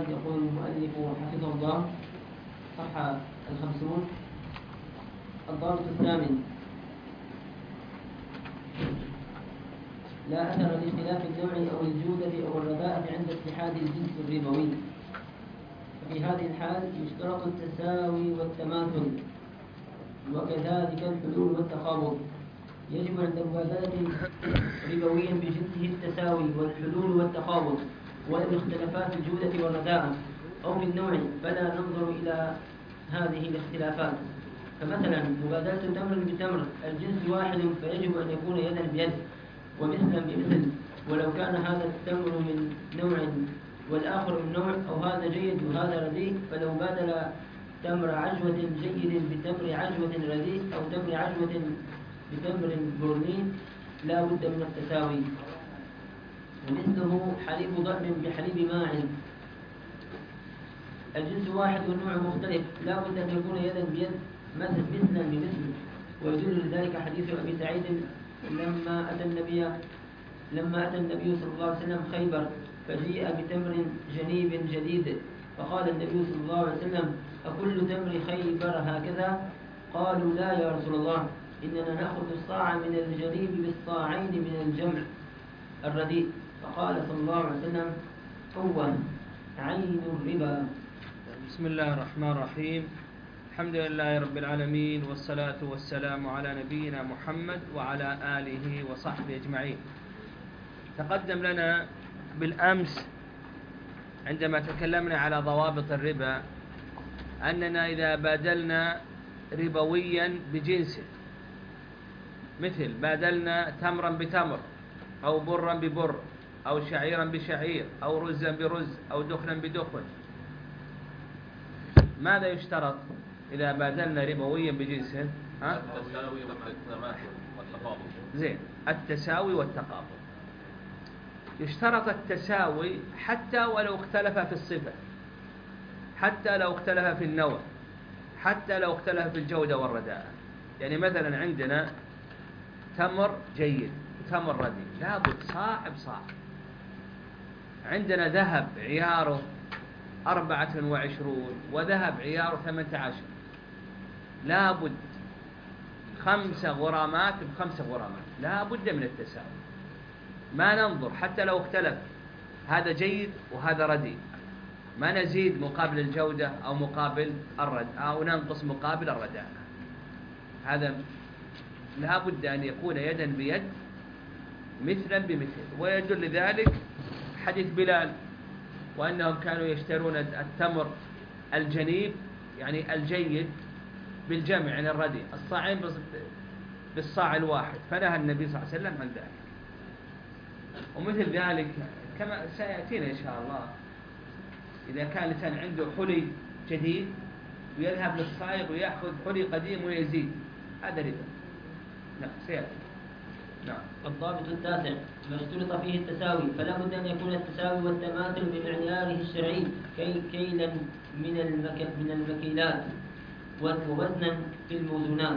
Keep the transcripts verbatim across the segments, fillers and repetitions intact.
يقول المؤلف حفظه الله صفحة الخمسون. الضابط الثامن: لا أثر لاختلاف النوع أو الجودة أو الرداءة عند اتحاد الجنس الربوي. ففي هذه الحال يشترط التساوي والتماثل، وكذلك الحلول والتقابض. يجب عند مبادلة ربوي بجنسه التساوي والحلول والتقابض، ولو اختلفا في الجودة والرداءة أو في النوع فلا ننظر إلى هذه الاختلافات. فمثلا مبادلة تمر بتمر الجنس واحد فيجب أن يكون يدا بيد ومثلا بمثل، ولو كان هذا التمر من نوع والآخر من نوع، أو هذا جيد وهذا رديء، فلو بادل تمر عجوة جيد بتمر عجوة رديء أو تمر عجوة بتمر برني لا بد من التساوي. ومثله حليب ضأن بحليب ماعز، الجنس واحد والنوع مختلف، لا بد أن يكون يدا بيد مثلا بمثل. ويدل لذلك حديث أبي سعيد لما أتى النبي لما أتى النبي صلى الله عليه وسلم خيبر فجيء بتمر جنيب جديد، فقال النبي صلى الله عليه وسلم: أكل تمر خيبر هكذا؟ قالوا: لا يا رسول الله، إننا نأخذ الصاع من الجنيب بالصاعين من الجمع الرديء. فقال صلى الله عليه وسلم: هو عين الربا. بسم الله الرحمن الرحيم. الحمد لله رب العالمين، والصلاة والسلام على نبينا محمد وعلى آله وصحبه أجمعين. تقدم لنا بالأمس عندما تكلمنا على ضوابط الربا أننا إذا بادلنا ربويا بجنسه، مثل بادلنا تمرا بتمر أو برا ببر أو شعيرا بشعير أو رزا برز أو دخنا بدخن، ماذا يشترط إذا بادلنا ربويا بجنسه؟ ها؟ التساوي والتقابض. زين، التساوي والتقابض. يشترط التساوي حتى ولو اختلف في الصفة، حتى لو اختلف في النوع، حتى لو اختلف في الجودة والرداءة. يعني مثلا عندنا تمر جيد وتمر رديء، لابد صاع بصاع. عندنا ذهب عياره أربعة وعشرون وذهب عياره ثمانية عشر، لابد خمسة غرامات بخمسة غرامات، لابد من التساوي. ما ننظر حتى لو اختلف هذا جيد وهذا رديء، ما نزيد مقابل الجودة أو مقابل الرد أو ننقص مقابل الرداء. هذا لابد أن يكون يدا بيد مثلا بمثل. ويدل لذلك حديث بلال وأنهم كانوا يشترون التمر الجنيب يعني الجيد بالجمع يعني الرديء، الصاعين بالصاع الواحد، فنهى النبي صلى الله عليه وسلم عن ذلك. ومثل ذلك كما سيأتينا إن شاء الله، إذا كان الإنسان عنده حلي جديد ويذهب للصائغ ويأخذ حلي قديم ويزيد، هذا ربا. نعم سيأتي. نعم. الضابط التاسع: ما اشترط فيه التساوي، فلا بد أن يكون التساوي والتماثل بمعياره الشرعي كي كيلا من المك... من المكيلات ووزنا في الموزونات.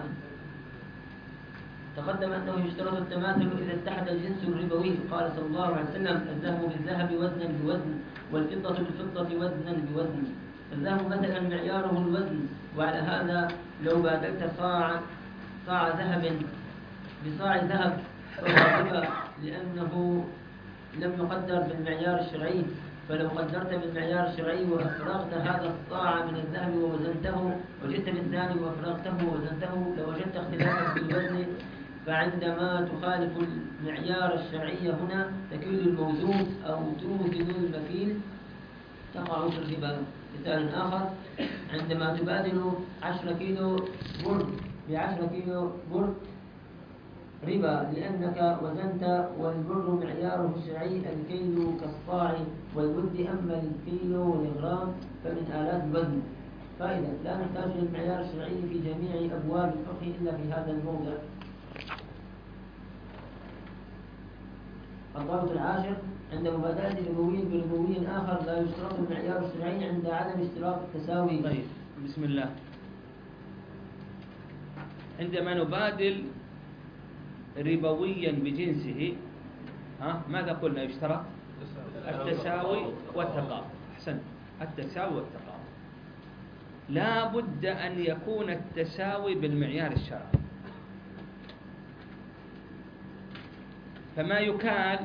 تقدم أنه يشترط التماثل إذا اتحد الجنس الربوي. قال صلى الله عليه وسلم: الذهب بالذهب وزنا بوزن، والفضة بالفضة وزنا بوزن. الذهب مثلا معياره الوزن، وعلى هذا لو بادلت صاع صاع ذهب بصاع ذهب فهو ربا، لأنه لم يقدر بالمعيار الشرعي. فلو قدرت بالمعيار الشرعي وأفرغت هذا الصاع من الذهب ووزنته، وجئت بالثاني وأفرغته ووزنته، لوجدت اختلافا في الوزن. فعندما تخالف المعيار الشرعي هنا تكيل الموزون أو توزن المكيل تقع في الربا. مثال آخر: عندما تبادل عشرة كيلو بر بعشرة كيلو بر ربا، لأنك وزنت، والبر معياره الشرعي الكيل كالصاع والود، أما الكيلو والغرام فمن آلات الوزن. فإذا لا نحتاج للمعيار الشرعي في جميع أبواب الفقه إلا في هذا الموضع. الضابط العاشر: عند مبادلة ربوي بربوي آخر لا يشترط المعيار الشرعي عند عدم اشتراط التساوي. طيب بسم الله. عندما نبادل ربويا بجنسه، ها ماذا قلنا يشترط؟ التساوي والتقابض. أحسن. التساوي والتقابض. لا بد أن يكون التساوي بالمعيار الشرعي. فما يكال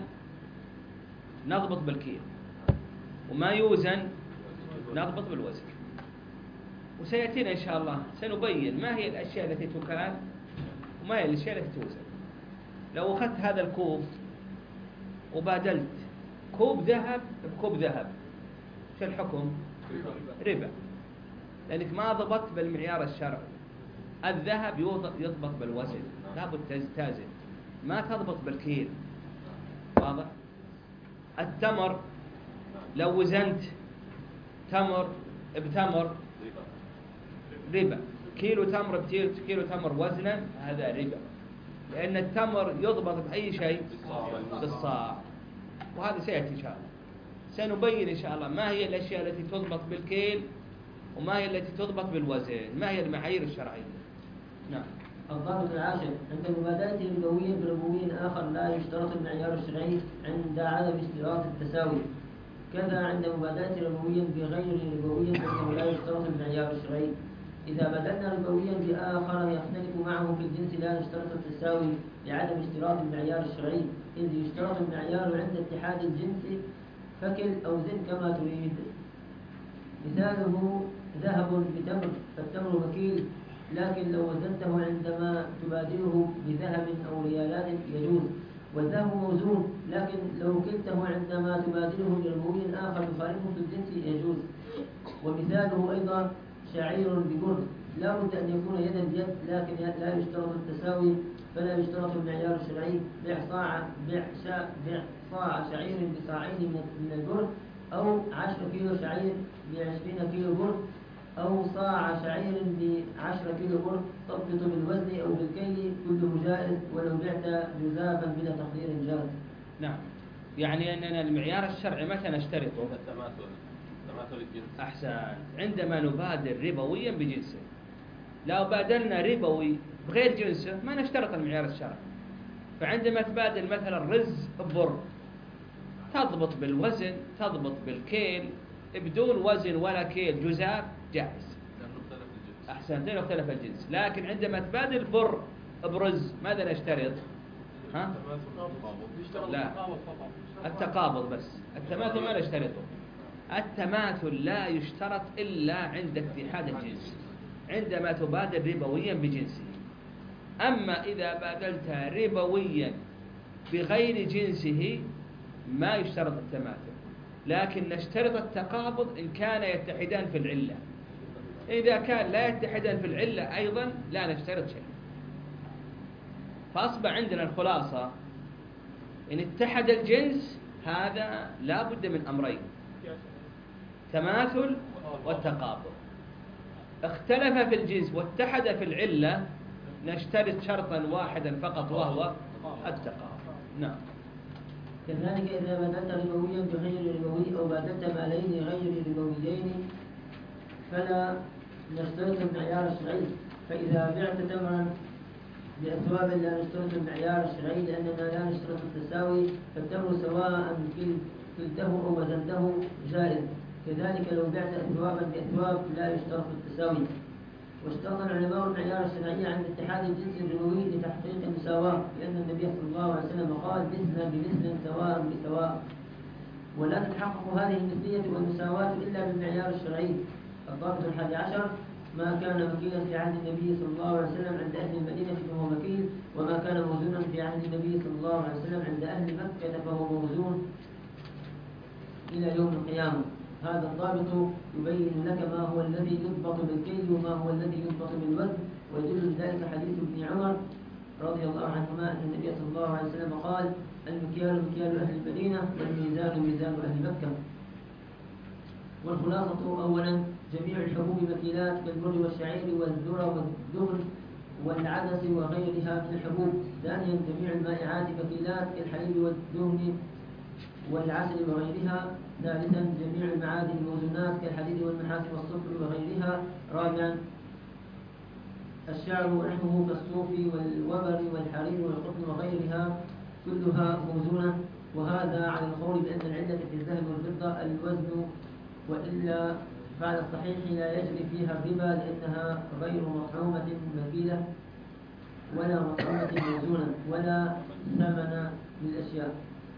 نضبط بالكيل، وما يوزن نضبط بالوزن. وسيأتينا إن شاء الله سنبين ما هي الأشياء التي تكال وما هي الأشياء التي توزن. لو أخذت هذا الكوب وبادلت كوب ذهب بكوب ذهب، شو الحكم؟ ربا، لأنك ما ضبطت بالمعيار الشرعي. الذهب يضبط بالوزن، لابد تزن، ما تضبط بالكيل. واضح؟ التمر لو وزنت تمر بتمر ربا، كيلو تمر بكيلو تمر وزنا، هذا ربا، لأن التمر يضبط بأي شيء؟ بالصاع. وهذا سيأتي إن شاء الله. سنبين إن شاء الله ما هي الأشياء التي تضبط بالكيل وما هي التي تضبط بالوزن، ما هي المعايير الشرعية. نعم. الضابط العاشر: عند المبادلة الربوية بربوي آخر لا يشترط المعيار الشرعي عند عدم اشتراط التساوي. كذا عند مبادلة ربويا بغير ربوي فإنه لا يشترط المعيار الشرعي. إذا بدلنا ربويا بآخر يختلف معه في الجنس لا نشترط التساوي لعدم اشتراط المعيار الشرعي، إذ يشترط المعيار عند اتحاد الجنس فكل أو زد كما تريد. مثاله ذهب بتمر، فالتمر مكيل، لكن لو وزنته عندما تبادله بذهب أو ريالات يجوز. والذهب موزون، لكن لو كلته عندما تبادله بربوي آخر يخالفه في الجنس يجوز. ومثاله أيضا شعير ببر، لا بد أن يكون يدا بيد، لكن لا يشترط التساوي، فلا يشترط المعيار الشرعي. بيع صاع بيع شا بيع صاع شعير بصاعين من البر، أو عشرة كيلو شعير بعشرين كيلو بر، أو صاع شعير بعشرة كيلو بر، تضبط بالوزن أو بالكيل، كله جائز، ولو بعت جزافا بلا تقدير جاز. نعم، يعني أننا المعيار الشرعي متى نشترطه؟ التماثل، تماثل الجنس. أحسن، عندما نبادل ربويا بجنسه. لو بادلنا ربوي بغير جنسه ما نشترط المعيار الشرعي. فعندما تبادل مثلا رز ببر تضبط بالوزن، تضبط بالكيل، بدون وزن ولا كيل جزاف جائز. أحسن، لأنه اختلف الجنس. لكن عندما تبادل بر برز ماذا نشترط؟ ها؟ لا، التقابض بس. التماثل ما نشترطه. التماثل لا يشترط إلا عند اتحاد الجنس، عندما تبادل ربويا بجنسه. أما إذا بادلت ربويا بغير جنسه ما يشترط التماثل، لكن نشترط التقابض إن كان يتحدان في العلة. إذا كان لا يتحدان في العلة أيضا لا نشترط شيء. فأصبح عندنا الخلاصة: إن اتحد الجنس هذا لا بد من أمرين: تماثل والتقابض. اختلف في الجنس واتحد في العلة نشترط شرطا واحدا فقط وهو التقابض. نعم. كذلك إذا بادلت ربويا بغير ربوي أو بادلت مالين غير ربويين فلا نشترط المعيار الشرعي. فإذا بعت تمرا بأثواب لا نشترط المعيار الشرعي لأننا لا نشترط التساوي، فالتمر سواء كلته أو وزنته جائز. كذلك لو بعت أثوابا بأثواب لا يشترط التساوي. واشترط العلماء المعيار الشرعي عند اتحاد الجنس الربوي لتحقيق المساواة، لأن النبي صلى الله عليه وسلم قال: مثلا بمثل سواء بسواء. ولا تتحقق هذه المثلية والمساواة إلا بالمعيار الشرعي. الضابط الحادي عشر: ما كان مكيلا في عهد النبي صلى الله عليه وسلم عند أهل المدينة فهو مكيل، وما كان موزونا في عهد النبي صلى الله عليه وسلم عند أهل مكة فهو موزون إلى يوم القيامة. هذا الضابط يبين لك ما هو الذي يضبط بالكيل وما هو الذي يضبط بالوزن، ويدل ذلك حديث ابن عمر رضي الله عنهما أن النبي صلى الله عليه وسلم قال: المكيال مكيال أهل المدينة والميزان ميزان أهل مكة. والخلاصة: أولا جميع الحبوب مكيلات كالبر والشعير والذرة والدهن والعدس وغيرها من الحبوب. ثانيا جميع المائعات مكيلات كالحليب والدهن والعسل وغيرها. ثالثا جميع المعادن الموزونات كالحديد والنحاس والصفر وغيرها. رابعا الشعر ونحوه كالصوف والوبر والحرير والقطن وغيرها كلها موزونة. وهذا على القول بأن العلة في الذهب والفضة الوزن وإلا فعلى الصحيح لا يجري فيها الربا لأنها غير مطعومة مكيلة ولا مطعومة موزونة ولا ثمن للأشياء.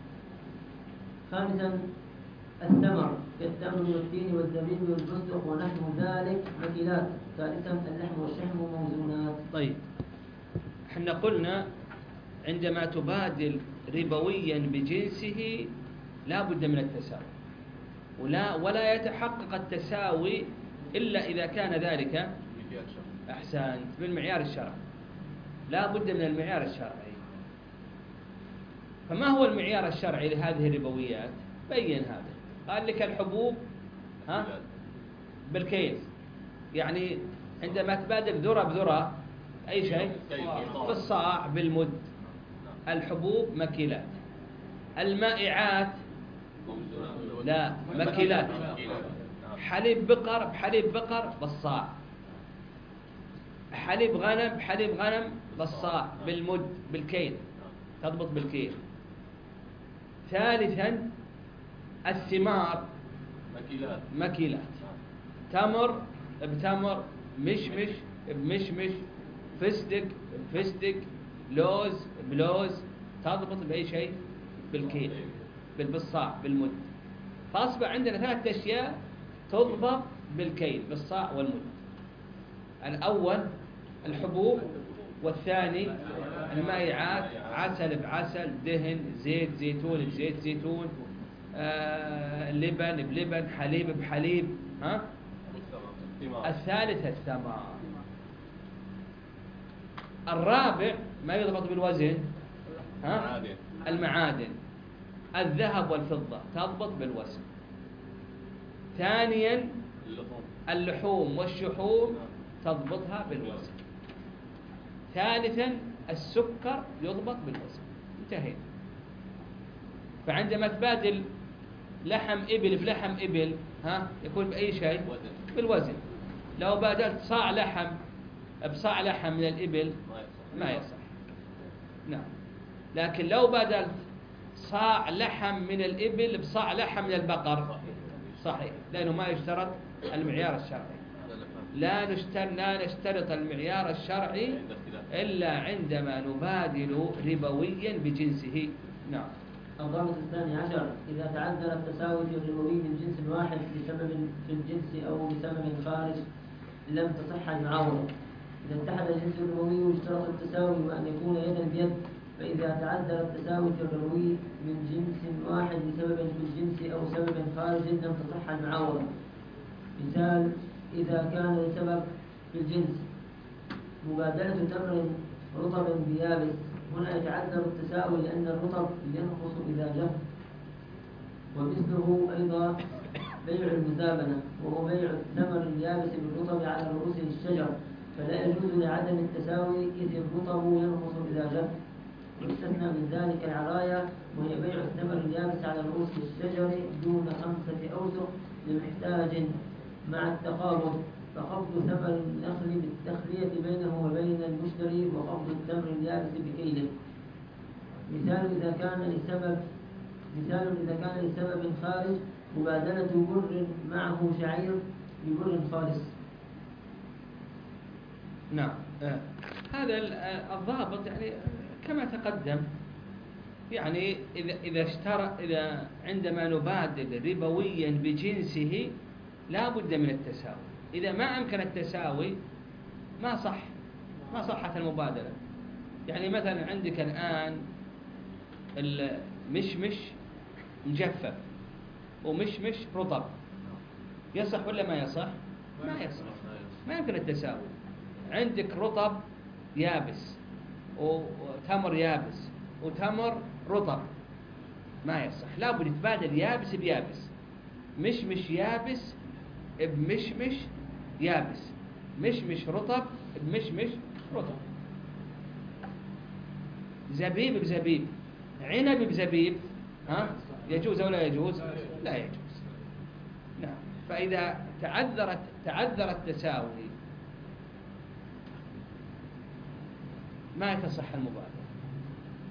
خامسا الثمر كالتمر والتين والزبيب والفستق ونحو ذلك مكيلات. ثالثا اللحم والشحم موزونات. طيب، احنا قلنا عندما تبادل ربويا بجنسه لا بد من التساوي، ولا ولا يتحقق التساوي إلا إذا كان ذلك أحسنت بالمعيار الشرعي. لا بد من المعيار الشرعي. فما هو المعيار الشرعي لهذه الربويات؟ بين هذا. قال لك الحبوب ها بالكيل، يعني عندما تبادل ذرة بذرة أي شيء بالصاع بالمد. الحبوب مكيلات. المائعات لا مكيلات. حليب بقر بحليب بقر بالصاع، حليب غنم بحليب غنم بالصاع بالمد بالكيل، تضبط بالكيل. ثالثا الثمار مكيلات مكيلات. تمر بتمر، مشمش بمشمش، فستق بفستق، لوز بلوز، تضبط بأي شيء بالكيل بالصاع بالمد. فأصبح عندنا ثلاث أشياء تضبط بالكيل بالصاع والمد. الأول الحبوب، والثاني المائعات، عسل بعسل، دهن، زيت زيتون بزيت زيتون، آه، لبن بلبن، حليب بحليب. ها؟ الثالث الثمر. الرابع ما يضبط بالوزن، ها؟ المعادن، الذهب والفضة تضبط بالوزن. ثانيا اللحوم والشحوم تضبطها بالوزن. ثالثا السكر يضبط بالوزن. انتهينا. فعندما تبادل لحم إبل بلحم إبل ها يكون بأي شيء بالوزن. لو بادلت صاع لحم بصاع لحم من الإبل ما يصح. نعم. لكن لو بادلت صاع لحم من الإبل بصاع لحم من البقر صحيح، لأنه ما يشترط المعيار الشرعي. لا نشترط لا نشترط المعيار الشرعي إلا عندما نبادل ربويا بجنسه. نعم. الضابط الثاني عشر إذا تعذر التساوي في الربوي من جنس واحد بسبب في الجنس أو بسبب خارج لم تصح المعاوضة. إذا اتحد الجنس الربوي واشترط التساوي وأن يكون يدا بيد، فإذا تعذر التساوي في الربوي من جنس واحد بسبب في الجنس أو سبب خارج لم تصح المعاوضة. مثال: إذا كان لسبب في الجنس مبادلة تمر رطب بيابس، هنا يتعذر التساوي لأن الرطب ينقص إذا جف. ومثله أيضا بيع المزابنة، وهو بيع الثمر اليابس بالرطب على رؤوس الشجر، فلا يجوز لعدم التساوي إذ الرطب ينقص إذا جف. ويستثنى من ذلك العرايا، وهي بيع الثمر اليابس على رؤوس الشجر دون خمسة أوسق لمحتاج مع التقابض، فقبض ثمر النخل بالتخلية بينه وبين المشتري، وقبض التمر اليابس بكيله. مثال إذا كان لسبب مثال إذا كان لسبب خارج مبادلة بر معه شعير ببر خالص. نعم. آه. هذا الضابط يعني كما تقدم، يعني إذا إذا اشترى إذا عندما نبادل ربويا بجنسه لا بد من التساوي. إذا ما أمكن التساوي ما صح ما صحت المبادلة. يعني مثلا عندك الآن المشمش مجفف ومشمش رطب، يصح ولا ما يصح؟ ما يصح، ما يمكن التساوي. عندك رطب يابس وتمر يابس وتمر رطب، ما يصح. لا بد يتبادل يابس بيابس، مشمش يابس بمشمش يابس، مشمش رطب بمشمش رطب، زبيب بزبيب، عنب بزبيب، ها يجوز أو لا يجوز؟ لا يجوز. نعم. فإذا تعذرت تعذر التساوي ما يتصح المبادلة،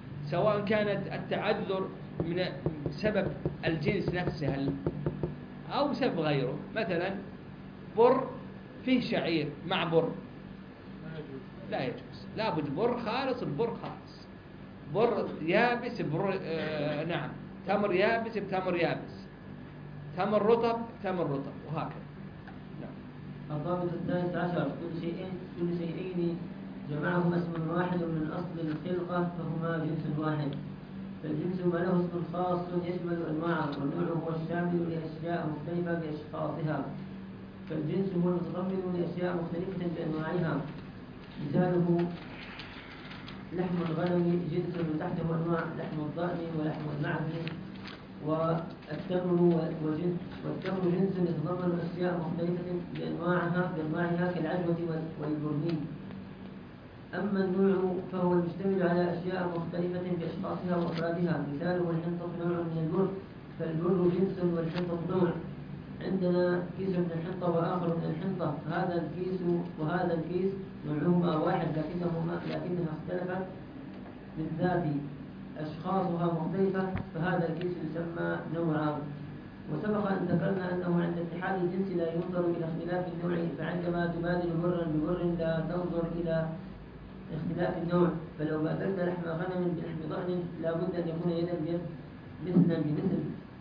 سواء كانت التعذر من سبب الجنس نفسه أو بسبب غيره. مثلا بر فيه شعير مع بر، لا يجوز، لابد بر خالص ببر خالص، بر يابس بر آه نعم، تمر يابس بتمر يابس، تمر رطب تمر رطب، وهكذا. نعم. الضابط الثالث عشر كل شيئين كل شيئين جمعهما اسم واحد من أصل الخلقة فهما جنس واحد. فالجنس ما له اسم خاص يشمل أنواعه، والنوع هو الشامل لأشياء مختلفة بأشخاصها. فالجنس هو المتضمن لأشياء مختلفة بأنواعها. مثاله لحم الغنم جنس تحته أنواع، لحم الضأن ولحم المعز والتمر وجنس، والتمر جنس يتضمن أشياء مختلفة بأنواعها بأنواعها كالعجوة والبرني. أما النوع فهو المشتمل على أشياء مختلفة بأشخاصها وأفرادها. مثاله الحنطة نوع من البر، فالبر جنس والحنطة نوع. عندنا كيس من الحنطة وآخر من الحنطة، هذا الكيس وهذا الكيس نوعهما واحد لكنهما لكنها اختلفت بالذات، أشخاصها مختلفة، فهذا الكيس يسمى نوعا. وسبق أن ذكرنا أنه عند اتحاد الجنس لا ينظر إلى اختلاف النوع، فعندما تبادل برا ببر لا تنظر إلى اختلاف النوع. فلو بادلت لحم غنم بلحم ضأن لا بد أن يكون يدا بيد مثلا بمثل،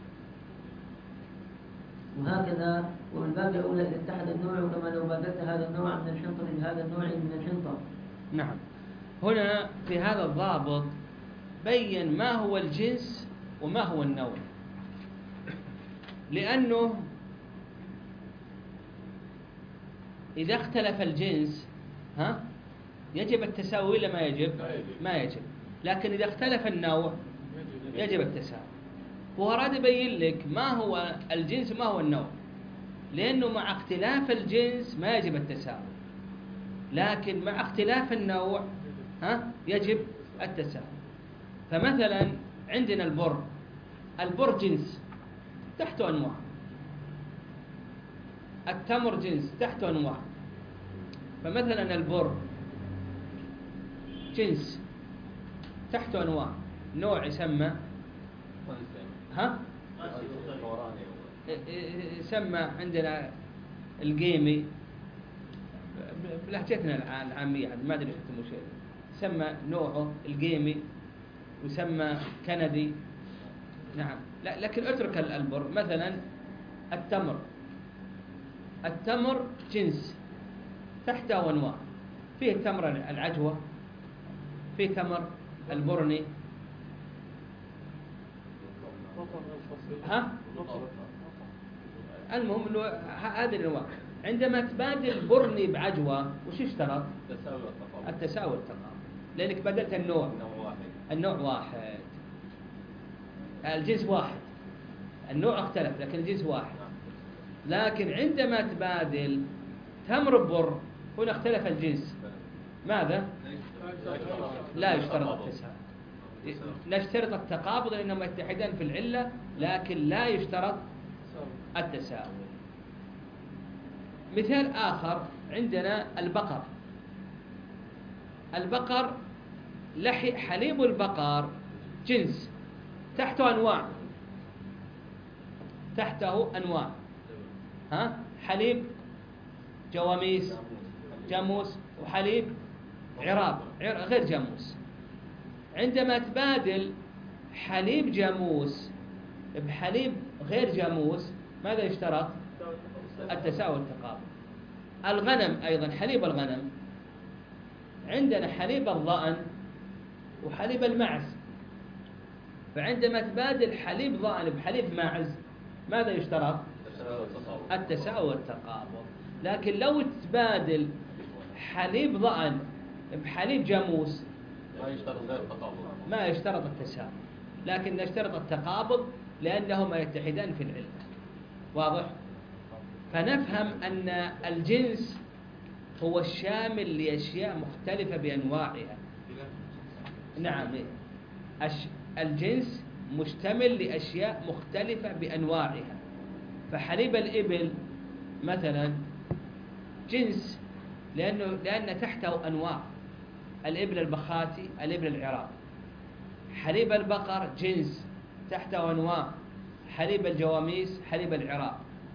وهكذا. وبالباب الأولى إذا اتحد النوع، كما لو بادلت هذا النوع من الحنطة بهذا النوع من الحنطة. نعم. هنا في هذا الضابط بين ما هو الجنس وما هو النوع، لأنه إذا اختلف الجنس ها يجب التساوي ولا ما يجب؟ ما يجب. لكن إذا اختلف النوع يجب التساوي. وأراد يبين لك ما هو الجنس وما هو النوع، لأنه مع اختلاف الجنس ما يجب التساوي، لكن مع اختلاف النوع ها يجب التساوي. فمثلا عندنا البر، البر جنس تحته أنواع، التمر جنس تحته أنواع. فمثلا البر جنس تحته أنواع، نوع يسمى ها يسمى عندنا القيمي بلهجتنا العامية، ما أدري شو شيء، يسمى نوعه القيمي ويسمى كندي. نعم. لا لكن اترك البر. مثلا التمر، التمر جنس تحته أنواع، فيه تمر العجوة، فيه تمر البرني ها المهم انه هذه الانواع. عندما تبادل برني بعجوة وش اشترط؟ التساوي والتقابل، لانك بدلت النوع، النوع واحد، الجنس واحد، النوع اختلف لكن الجنس واحد. لكن عندما تبادل تمر ببر هنا اختلف الجنس، ماذا؟ لا يشترط التساوي، نشترط التقابض لأنهما يتحدان في العلة، لكن لا يشترط التساوي. مثال آخر عندنا البقر، البقر لحي حليب البقر جنس تحته أنواع، تحته أنواع ها حليب جواميس جاموس وحليب عراب غير جاموس. عندما تبادل حليب جاموس بحليب غير جاموس ماذا يشترط؟ التساوي والتقابل. الغنم أيضا، حليب الغنم عندنا حليب الضأن وحليب المعز، فعندما تبادل حليب ضأن بحليب معز ماذا يشترط؟ التساوي والتقابل. لكن لو تبادل حليب ضأن بحليب جاموس ما يشترط غير التقابض، ما يشترط التساوي، لكن نشترط التقابض لأنهما يتحدان في العلة. واضح؟ فنفهم أن الجنس هو الشامل لأشياء مختلفة بأنواعها. نعم، الجنس مشتمل لأشياء مختلفة بأنواعها. فحليب الإبل مثلا جنس لأنه لأن تحته أنواع، الإبل البخاتي الإبل العراق. حليب البقر جنس تحته أنواع، حليب الجواميس حليب العراق.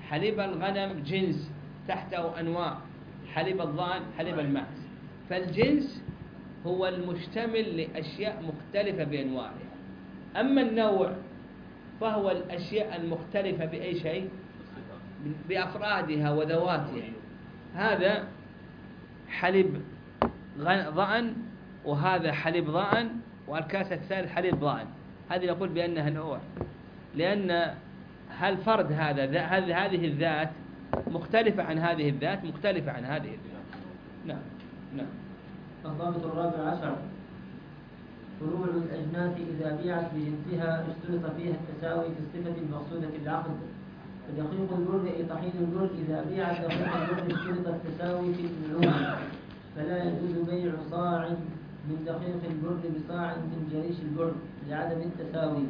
حليب الغنم جنس تحته أنواع، حليب الضأن، حليب الماعز. فالجنس هو المشتمل لأشياء مختلفة بأنواعها. أما النوع فهو الأشياء المختلفة بأي شيء؟ بأفرادها وذواتها. هذا حليب ضأن، وهذا حليب ضأن، والكاس الثالث حليب ضأن. هذه نقول بأنها نوع، لأن هالفرد هذا هذه الذات مختلفة عن هذه الذات، مختلفة عن هذه الذات. نعم نعم. الضابط الرابع عشر: فروع الأجناس إذا بيعت بجنسها اشترط فيها التساوي في الصفة المقصودة في العقد. فدقيق البر أي طحين البر إذا بيعت دقيق البر اشترط التساوي في النعوم، فلا يجوز بيع صاع من دقيق البر بصاع من جريش البر لعدم التساوي.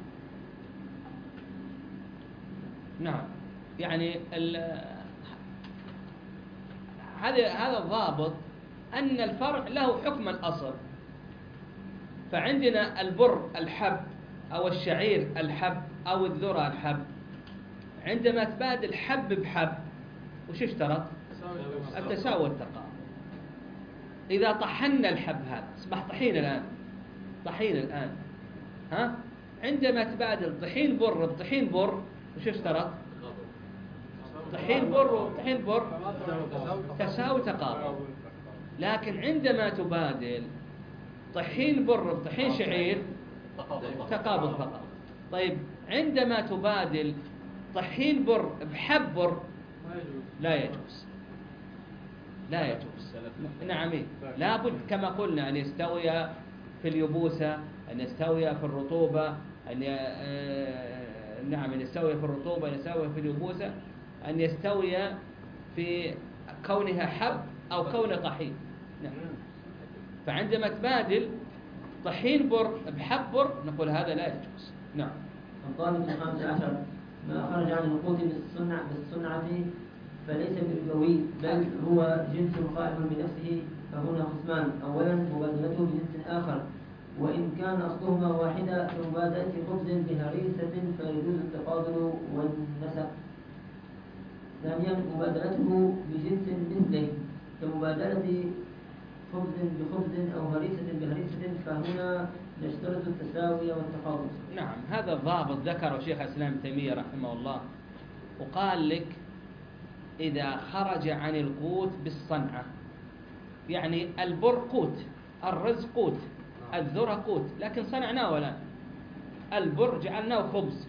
نعم، يعني هذا هذا الضابط أن الفرع له حكم الأصل. فعندنا البر الحب أو الشعير الحب أو الذرة الحب، عندما تبادل حب بحب وش اشترط؟ التساوي والتقابل. إذا طحنا الحب هذا أصبح طحين الآن، طحين الآن ها؟ عندما تبادل طحين بر بطحين بر وش اشترط؟ طحين بر وطحين بر تساوي تقابل. لكن عندما تبادل طحين بر بطحين شعير تقابل فقط. طيب عندما تبادل طحين بر بحب بر لا يجوز، لا يجوز. نعم، لابد كما قلنا أن يستوي في اليبوسة، أن يستوي في الرطوبة، أن ي... نعم أن يستوي في الرطوبة، أن يستوي في اليبوسة، أن يستوي في كونها حب أو كون طحين. نعم. فعندما تبادل طحين بر بحب بر نقول هذا لا يجوز. نعم. الضابط الخامس عشر: ما خرج عن القوت بالصنع بالصنعة فليس بربوي، بل هو جنس قائم بنفسه. فهنا قسمان: أولا مبادلته بجنس آخر، وإن كان أصلهما واحدة كمبادلة خبز بهريسة فيجوز التفاضل والنسق. ثانيا مبادلته بجنس مثله كمبادلة خبز بخبز أو هريسة بهريسة، فهنا نشترط التساوي والتفاضل. نعم، هذا الضابط ذكره شيخ الإسلام ابن تيمية رحمه الله، وقال لك إذا خرج عن القوت بالصنعة، يعني البر قوت، الرز قوت، الذرة قوت، لكن صنعناه ولا البر جعلناه خبز،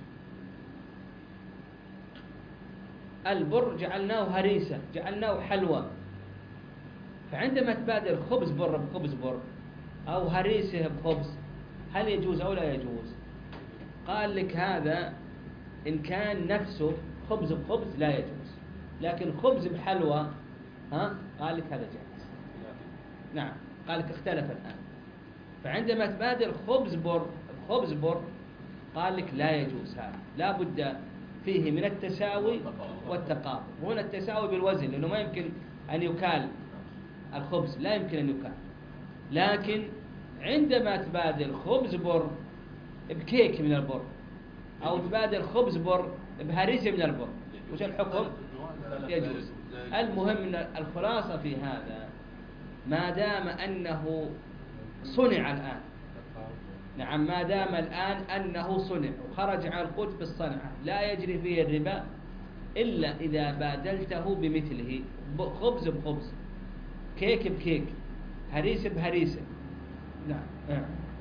البر جعلناه هريسة، جعلناه حلوى. فعندما تبادل خبز بر بخبز بر أو هريسة بخبز، هل يجوز أو لا يجوز؟ قال لك هذا إن كان نفسه خبز بخبز لا يجوز، لكن خبز بحلوى ها قال لك هذا جائز. نعم، قال لك اختلف الآن. فعندما تبادل خبز بر بخبز بر قال لك لا يجوز، هذا لا بد فيه من التساوي والتقابل. هنا التساوي بالوزن، لأنه ما يمكن أن يكال الخبز، لا يمكن أن يكال. لكن عندما تبادل خبز بر بكيك من البر، أو تبادل خبز بر بهريسة من البر، وش الحكم؟ يجوز. المهم أن الخلاصة في هذا ما دام أنه صنع الآن، نعم، ما دام الآن أنه صنع وخرج عن القوت بالصنعة لا يجري فيه الربا إلا إذا بادلته بمثله، خبز بخبز، كيك بكيك، هريسة بهريسة. نعم.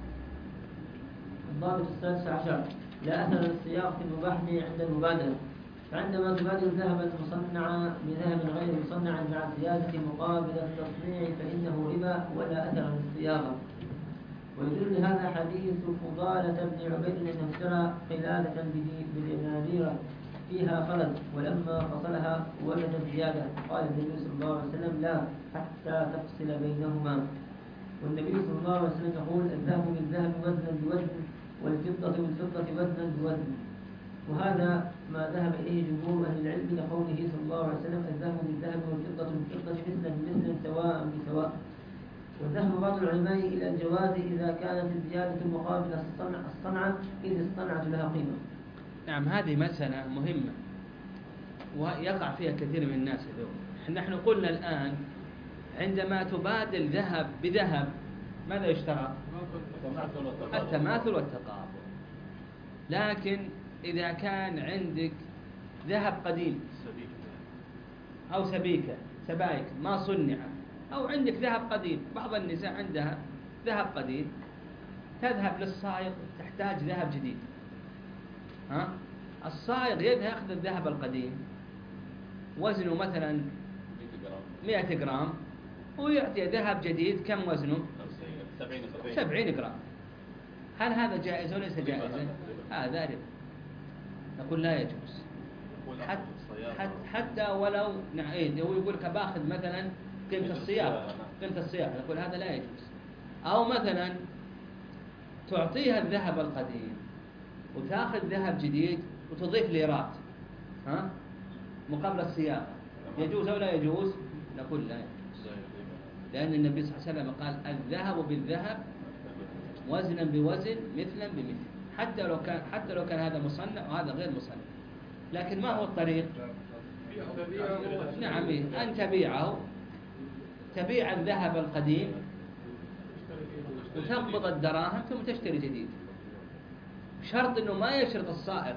الضابط السادس عشر: لا أثر للسياق في المباح عند المبادلة. فعندما تبادل ذهبا مصنعا بذهب غير مصنع مع زيادة مقابل التصنيع فإنه ربا ولا أثر للصياغة. ويدل لهذا حديث فضالة بن عبيد أنه اشترى قلادة بدنانير فيها خلد، ولما فصلها وجد زيادة، قال النبي صلى الله عليه وسلم: لا حتى تفصل بينهما. والنبي صلى الله عليه وسلم يقول: الذهب بالذهب وزنا بوزن، والفضة بالفضة وزنا بوزن. وهذا ما ذهب إليه جمهور أهل العلم لقوله صلى الله عليه وسلم: الذهب بالذهب والفضة بالفضة مثلا بمثل سواء بسواء. وذهب بعض العلماء إلى الجواز إذا كانت الزيادة مقابل الصنع الصنعة إذ الصنعة لها قيمة. نعم، هذه مسألة مهمة، ويقع فيها كثير من الناس اليوم. نحن قلنا الآن عندما تبادل ذهب بذهب ماذا يشترى؟ التماثل والتقابل. لكن إذا كان عندك ذهب قديم أو سبيكة سبائك ما صنع، أو عندك ذهب قديم، بعض النساء عندها ذهب قديم، تذهب للصائغ تحتاج ذهب جديد، ها؟ الصائغ يذهب يأخذ الذهب القديم وزنه مثلا مئة جرام ويعطي ذهب جديد كم وزنه؟ سبعين جرام. هل هذا جائز أو ليس جائزا؟ هذا ربا، نقول لا يجوز. حتى, حتى, حتى ولو نعيد هو يقول لك باخذ مثلا قيمة الصياغة، قيمة الصياغة، نقول هذا لا يجوز. أو مثلا تعطيها الذهب القديم وتأخذ ذهب جديد وتضيف ليرات، ها؟ مقابل الصياغة، يجوز أو لا يجوز؟ نقول لا يجوز، لأن النبي صلى الله عليه وسلم قال الذهب بالذهب وزنا بوزن مثلا بمثل، حتى لو كان حتى لو كان هذا مصنع وهذا غير مصنع. لكن ما هو الطريق؟ نعم، أن تبيعه، تبيع الذهب القديم وتقبض الدراهم ثم تشتري جديد، شرط أنه ما يشرط الصائغ.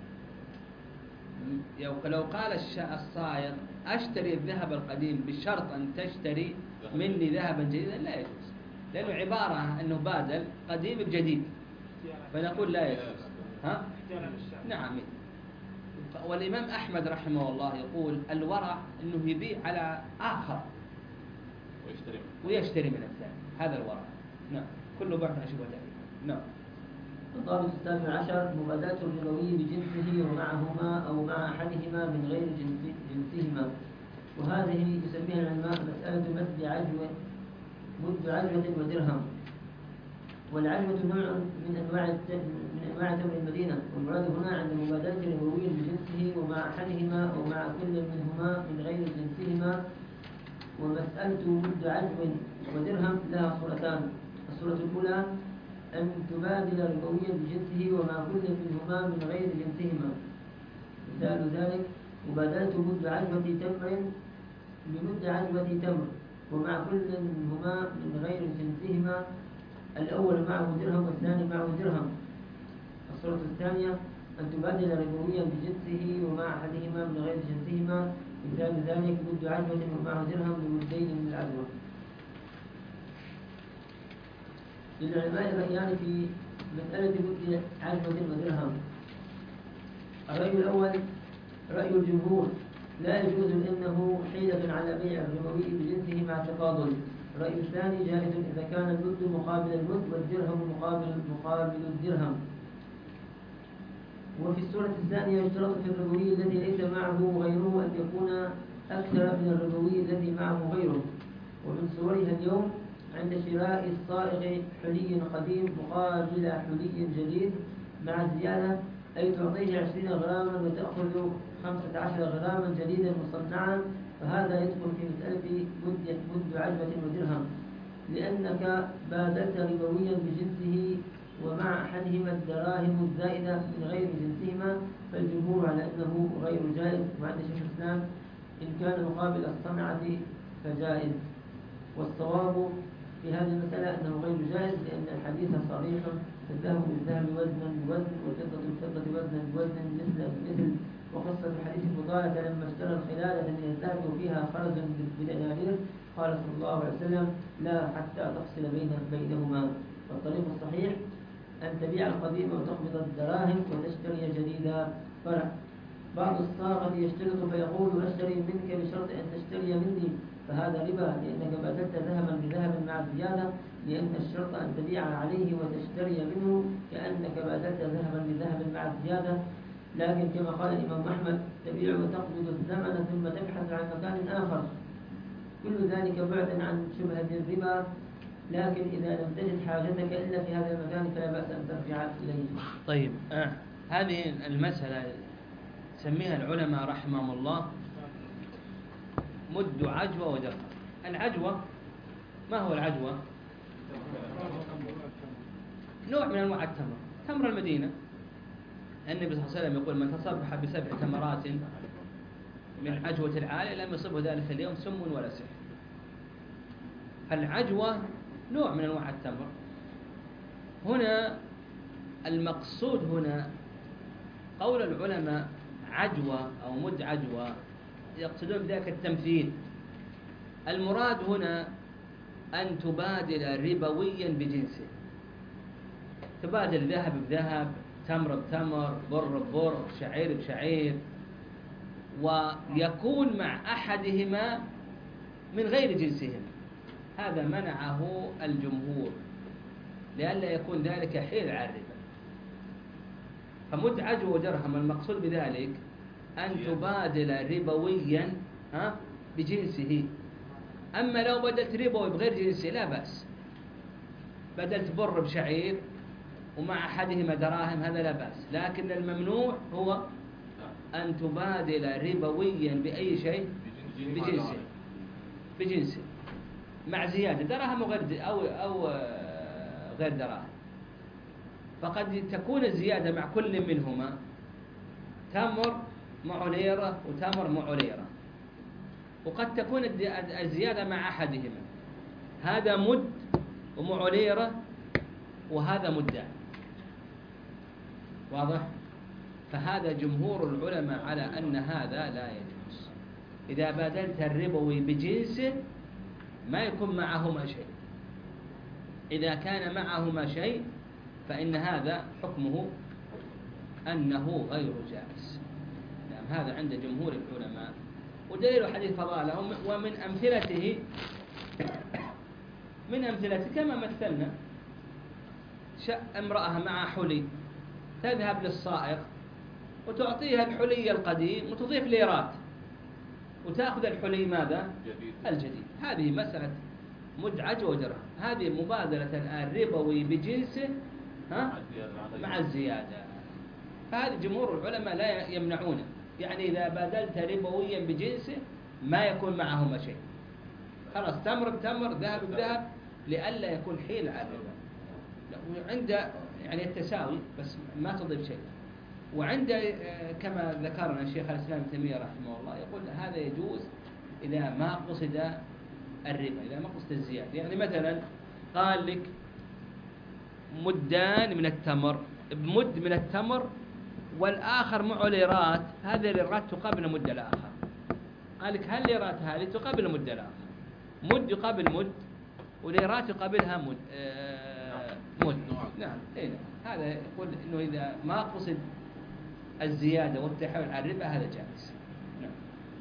لو قال الصائغ أشتري الذهب القديم بشرط أن تشتري مني ذهبا جديدا، لا يجوز، لأنه عبارة أنه بادل قديم بجديد، فنقول لا يجوز. ها؟ نعم. والإمام أحمد رحمه الله يقول الورع أنه يبيع على آخر ويشتري ويشتري من الثاني، هذا الورع. نعم، كله بعد شبهة تأليف. نعم. الضابط السابع عشر مبادلة الربوي بجنسه ومعهما أو مع أحدهما من غير جنس جنسهما، وهذه يسميها العلماء مسألة مد عجوة مد عجوة ودرهم. والعجوة نوع من أنواع من أنواع تمر المدينة، والمراد هنا عند مبادلة الربوي بجنسه ومع أحدهما أو مع كل منهما من غير جنسهما. ومسألة مد عجوة ودرهم لها صورتان: الصورة الأولى أن تبادل ربويا بجنسه ومع كل منهما من غير جنسهما. مثال ذلك مبادلة مد عجوة تمر بمد عجوة تمر ومع كل منهما من غير جنسهما، الأول معه درهم والثاني معه درهم. الصورة الثانية أن تبادل ربويا بجنسه ومع أحدهما من غير جنسهما. مثال ذلك مد عجوة ومعه درهم بمدين من العجوة. للعلماء رأيان في مسألة مد عجوة ودرهم. الرأي الأول رأي الجمهور لا يجوز لأنه حيلة على بيع الربوي بجنسه مع التفاضل. الرأي الثاني جائز إذا كان المد مقابل المد والدرهم مقابل مقابل الدرهم. وفي السورة الثانية يشترط في الربوي الذي ليس معه غيره أن يكون أكثر من الربوي الذي معه غيره. ومن صورها اليوم عند شراء الصائغ حلي قديم مقابل حلي جديد مع الزيادة، أي تعطيه عشرين غراما وتأخذ خمسة عشر غراما جديدا مصنعا، فهذا يدخل في مسألة مد مد عجوة ودرهم، لأنك بادلت ربويا بجنسه ومع أحدهما الدراهم الزائدة من غير جنسهما، فالجمهور على أنه غير جائز. وعند شيخ الإسلام إن كان مقابل الصنعة فجائز. والصواب في هذه المسألة أنه غير جائز، لأن الحديث صريح: الذهب بالذهب وزنا بوزن والفضة بالفضة وزنا بوزن مثل بمثل. وقصة حديث فضالة لما اشترى الخلالة من الذهب وفيها خرز بدنانير قال صلى الله عليه وسلم: لا حتى تفصل بين بينهما. والطريق الصحيح أن تبيع القديم وتقبض الدراهم وتشتري جديدا. فرع بعض الصاغة يشترط فيقول: أشتري منك بشرط أن تشتري مني، فهذا ربا، لأنك بدلت ذهبا بذهب مع الزيادة، لأن الشرط أن تبيع عليه وتشتري منه كأنك بدلت ذهبا بذهب مع الزيادة. لكن كما قال الإمام أحمد: تبيع وتقبض الثمن ثم تبحث عن مكان آخر. كل ذلك بعدا عن شبهة الربا، لكن إذا لم تجد حاجتك إلا في هذا المكان فلا بأس أن ترجع إليه. طيب، آه. هذه المسألة سميها العلماء رحمهم الله مد عجوة ودرهم. العجوة ما هو العجوة؟ نوع من أنواع التمر، تمر المدينة. النبي صلى الله عليه وسلم يقول: من تصبح بسبع تمرات من عجوة العالي لم يصبه ذلك اليوم سم ولا سحر. فالعجوة نوع من أنواع التمر. هنا المقصود هنا قول العلماء عجوة أو مد عجوة يقصدون بذلك التمثيل. المراد هنا أن تبادل ربويا بجنسه، تبادل ذهب بذهب، تمر بتمر، بر ببر، شعير بشعير، ويكون مع أحدهما من غير جنسهما. هذا منعه الجمهور لئلا يكون ذلك حيل على الربا. فمد عجوة درهم المقصود بذلك أن تبادل ربويا ها بجنسه. أما لو بدلت ربوي بغير جنسه لا بأس، بدلت بر بشعير ومع أحدهما دراهم هذا لا بأس، لكن الممنوع هو أن تبادل ربويا بأي شيء بجنسه بجنسه مع زيادة دراهم وغير أو أو غير دراهم. فقد تكون الزيادة مع كل منهما تمر مع ليرة وتمر مع ليرة، وقد تكون الزيادة مع أحدهما، هذا مد ومع ليرة وهذا مدان. واضح؟ فهذا جمهور العلماء على أن هذا لا يجوز. إذا بادلت الربوي بجنسه ما يكون معهما شيء. إذا كان معهما شيء فإن هذا حكمه أنه غير جائز. نعم، هذا عند جمهور العلماء. ودليل حديث فضالة ومن أمثلته من أمثلته كما مثلنا امرأة مع حلي تذهب للصائغ وتعطيها الحلي القديم وتضيف ليرات وتأخذ الحلي ماذا؟ جديد. الجديد. هذه مسألة مدعج ودرهم. هذه مبادلة الآن ربوي بجنسه ها؟ مع الزيادة. فهذا جمهور العلماء لا يمنعونه، يعني إذا بادلت ربويا بجنسه ما يكون معهما شيء، خلاص تمر بتمر ذهب بذهب لئلا يكون حيل على الربا. وعند يعني التساوي بس ما تضيف شيء. وعند كما ذكرنا الشيخ الإسلام ابن تيمية رحمه الله يقول هذا يجوز إذا ما قصد الربا، إذا ما قصد الزيادة. يعني مثلا قال لك مدان من التمر بمد من التمر والآخر معه ليرات، هذه الليرات تقابل مد الآخر. قال لك هل ليرات هذه تقابل مد الآخر، مد يقابل مد وليرات يقابلها مد آه مد. نعم إيه نعم. هذا يقول إنه إذا ما قصد الزيادة والتحول على الربا هذا جائز. نعم.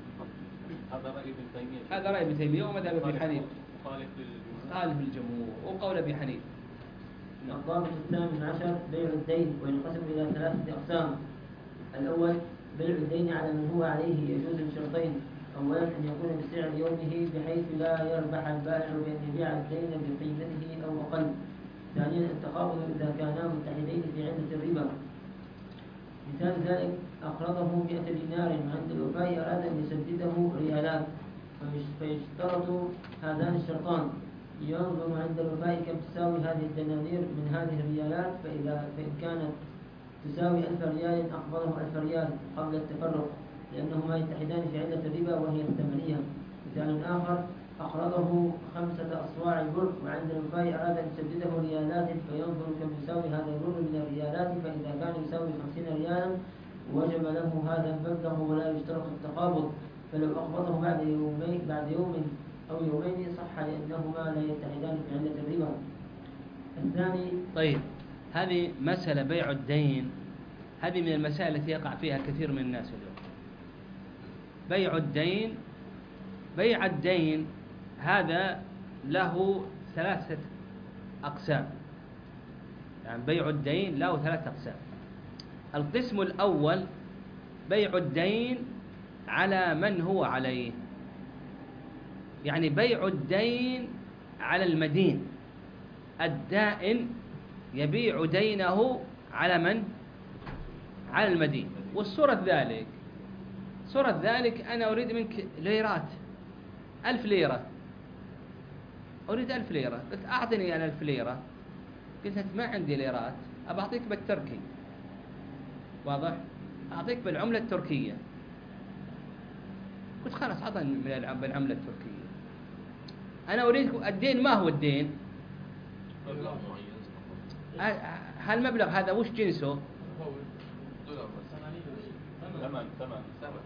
هذا رأي ابن تيمية. هذا رأي ابن تيمية ومذهب ابن حنيفة. خالف خالف الجمهور وقول ابن حنيفة. الضابط الثامن عشر بيع الدين، وينقسم إلى ثلاثة أقسام. الأول بيع الدين على من هو عليه يجوز بشرطين. أولا أن يكون بسعر يومه بحيث لا يربح البائع بأن يبيع الدين بقيمته أو أقل. ثانيا التقابض إذا كانا متحدين في علة الربا. مثال ذلك أقرضه مئة دينار عند الوفاء أراد أن يسدده ريالات، فيشترط هذان الشرطان: ينظر عند الوفاء كم تساوي هذه الدنانير من هذه الريالات، فإذا فإن كانت تساوي ألف ريال أقبضه ألف ريال قبل التفرق، لأنهما يتحدان في علة الربا وهي الثمنية. مثال آخر أقرضه خمسة أصواع بر وعند الوفاء أراد أن يسدده ريالات، فينظر كم يساوي هذا البر من الريالات، فإذا كان يساوي خمسين ريالا وجب له هذا المبلغ ولا يشترط التقابض، فلو أقبضه بعد يومين بعد يوم أو يومين صح لأنهما لا يتحدان في علة الربا. الثاني. طيب هذه مسألة بيع الدين، هذه من المسائل التي يقع فيها كثير من الناس اليوم. بيع الدين، بيع الدين هذا له ثلاثة أقسام. يعني بيع الدين له ثلاثة أقسام. القسم الأول بيع الدين على من هو عليه، يعني بيع الدين على المدين. الدائن يبيع دينه على من؟ على المدين. والصورة ذلك صورة ذلك أنا أريد منك ليرات ألف ليرة، أريد ألف ليرة، قلت أعطني أنا ألف ليرة، قلت أنت ما عندي ليرات، أبى أعطيك بالتركي. واضح؟ أعطيك بالعملة التركية. قلت خلاص عطني من العم- بالعملة التركية. أنا أريد الدين. ما هو الدين؟ مبلغ معين. ه- هالمبلغ هذا وش جنسه؟ هو دولار بس. ثمن ثمن ثمن.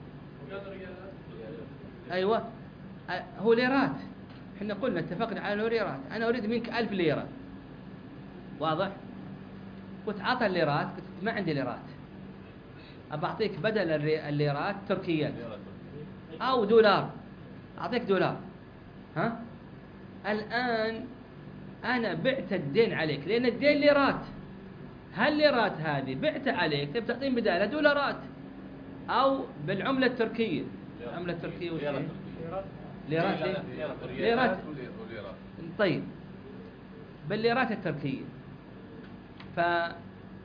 أيوة. أ- هو ليرات. احنا قلنا اتفقنا على أنه ليرات. أنا أريد منك ألف ليرة. واضح؟ قلت عطى الليرات. قلت ما عندي ليرات، أبعطيك بدل الري- الليرات تركيات أو دولار. أعطيك دولار. ها؟ الآن أنا بعت الدين عليك لأن الدين ليرات. هالليرات هذه بعت عليك، تبي تعطيني بدالها دولارات أو بالعملة التركية. العملة التركية وش هي؟ ليرات. ليه؟ ليرات. وليرات. طيب بالليرات التركية. فهذا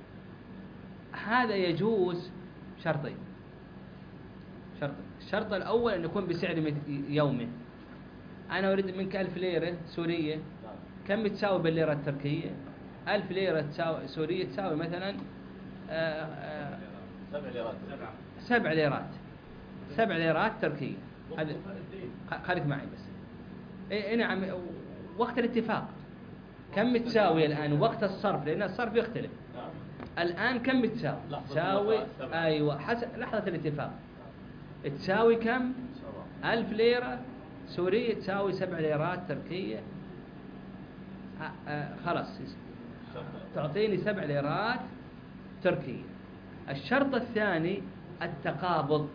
يجوز شرطين. شرط الشرط الأول أن يكون بسعر مث- يومي. أنا أريد منك ألف ليرة سورية. كم تساوي بالليرة التركية؟ ألف ليرة تساوي سورية تساوي مثلا آه، آه، سبع ليرات. سبع ليرات. سبع ليرات تركية. هذا خ- خليك معي بس. إيه نعم. وقت الاتفاق كم تساوي الآن وقت الصرف؟ لأن الصرف يختلف. نعم. الآن كم تساوي؟ لحظة تساوي الوقت سبعة. أيوة حسب لحظة الاتفاق. تساوي كم؟ سبعة. ألف ليرة سورية تساوي سبع ليرات تركية. آه آه خلاص تعطيني سبع ليرات تركية. الشرط الثاني التقابض.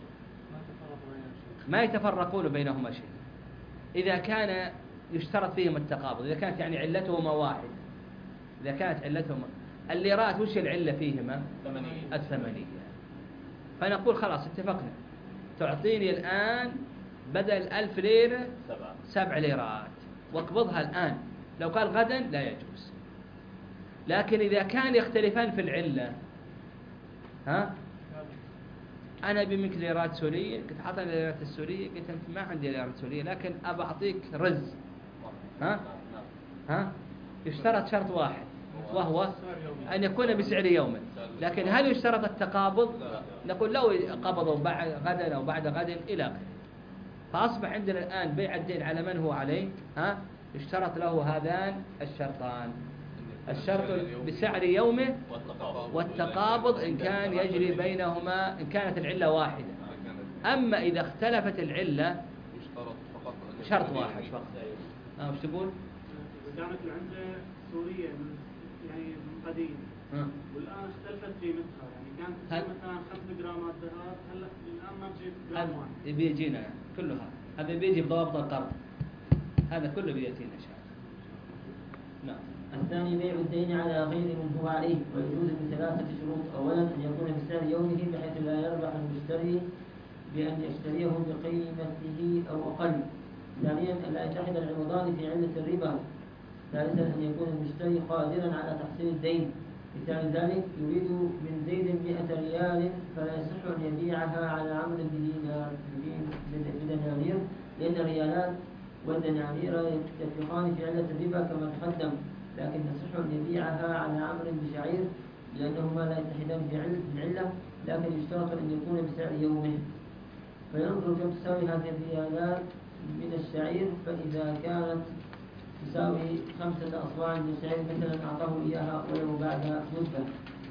ما يتفرقون بينهما شيء. إذا كان يشترط فيهم التقابض، إذا كانت يعني علتهما واحد. إذا كانت علتهما الليرات وش العلة فيهما؟ ثمانية. الثمنية. فنقول خلاص اتفقنا، تعطيني الآن بدل ألف ليرة سبعة. سبع ليرات واقبضها الآن. لو قال غدا لا يجوز. لكن إذا كان يختلفان في العلة، ها أنا أبي منك ليرات سورية. قلت أعطني ليرات السورية. قلت أنت ما عندي ليرات سورية لكن أبى أعطيك رز. ها ها يشترط شرط واحد وهو أن يكون بسعر يوم. لكن هل يشترط التقابض؟ نقول لو قبضوا بعد غدا أو بعد غد إلى آخره. فأصبح عندنا الآن بيع الدين على من هو عليه. ها يشترط له هذان الشرطان. الشرط بسعر يومه والتقابض إن كان يجري بينهما، إن كانت العلة واحدة. أما إذا اختلفت العلة يشترط فقط أن شرط يكون واحد يومي. فقط. ها وش تقول؟ كانت العملة سورية من يعني من قديم، ها. والآن اختلفت قيمتها، يعني كانت هل- مثلا خمس جرامات ذهب، هلا الآن ما بجيب جرام هذا واحد. بيجينا كله هذا. هذا بيجي بضوابط القرض. هذا كله بيأتينا إن شاء الله. نعم. الثاني بيع الدين على غير من هو عليه، ويجوز بثلاثة شروط. أولا أن يكون بسعر يومه بحيث لا يربح المشتري بأن يشتريه بقيمته أو أقل. ثانيا أن لا يتحد العوضان في علة الربا. ثالثا أن يكون المشتري قادرا على تحصيل الدين. مثال ذلك يريد من زيد مئة ريال فلا يصح أن يبيعها على عمرو بدينار بدنانير، لأن الريالات والدنانير يتفقان في علة الربا كما تقدم، لكن يصح أن يبيعها على عمرو بشعير لأنهما لا يتحدان بالعلة، لكن يشترط أن يكون بسعر يومه. فينظر كم تساوي هذه الريالات من الشعير، فإذا كانت تساوي خمسة أصواع من الشعير مثلا أعطاه إياها ولو بعد مدة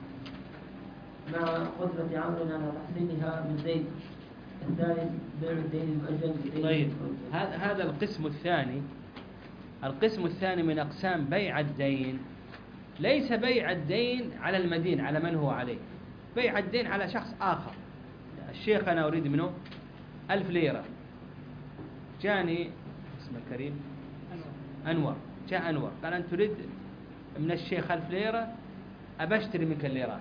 مع قدرة عمرو على تحصيلها من زيد. الثالث بيع الدين المؤجل بدين طيب مؤجل. هذا هذا القسم الثاني. القسم الثاني من أقسام بيع الدين ليس بيع الدين على المدين على من هو عليه. بيع الدين على شخص آخر. الشيخ أنا أريد منه ألف ليرة. جاني اسمه الكريم أنور. جاء أنور قال أنت تريد من الشيخ ألف ليرة، أبى أشتري منك الليرات.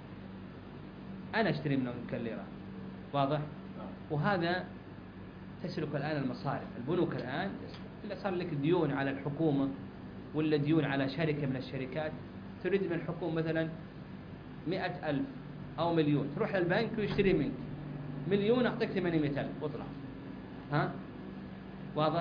أنا أشتري منك الليرات. واضح؟ وهذا تسلك الآن المصارف. البنوك الآن إلا صار لك ديون على الحكومة ولا ديون على شركة من الشركات، تريد من الحكومة مثلا مئة ألف أو مليون، تروح للبنك ويشتري منك مليون، أعطيك ثمانمائة ألف واطلع. ها؟ واضح؟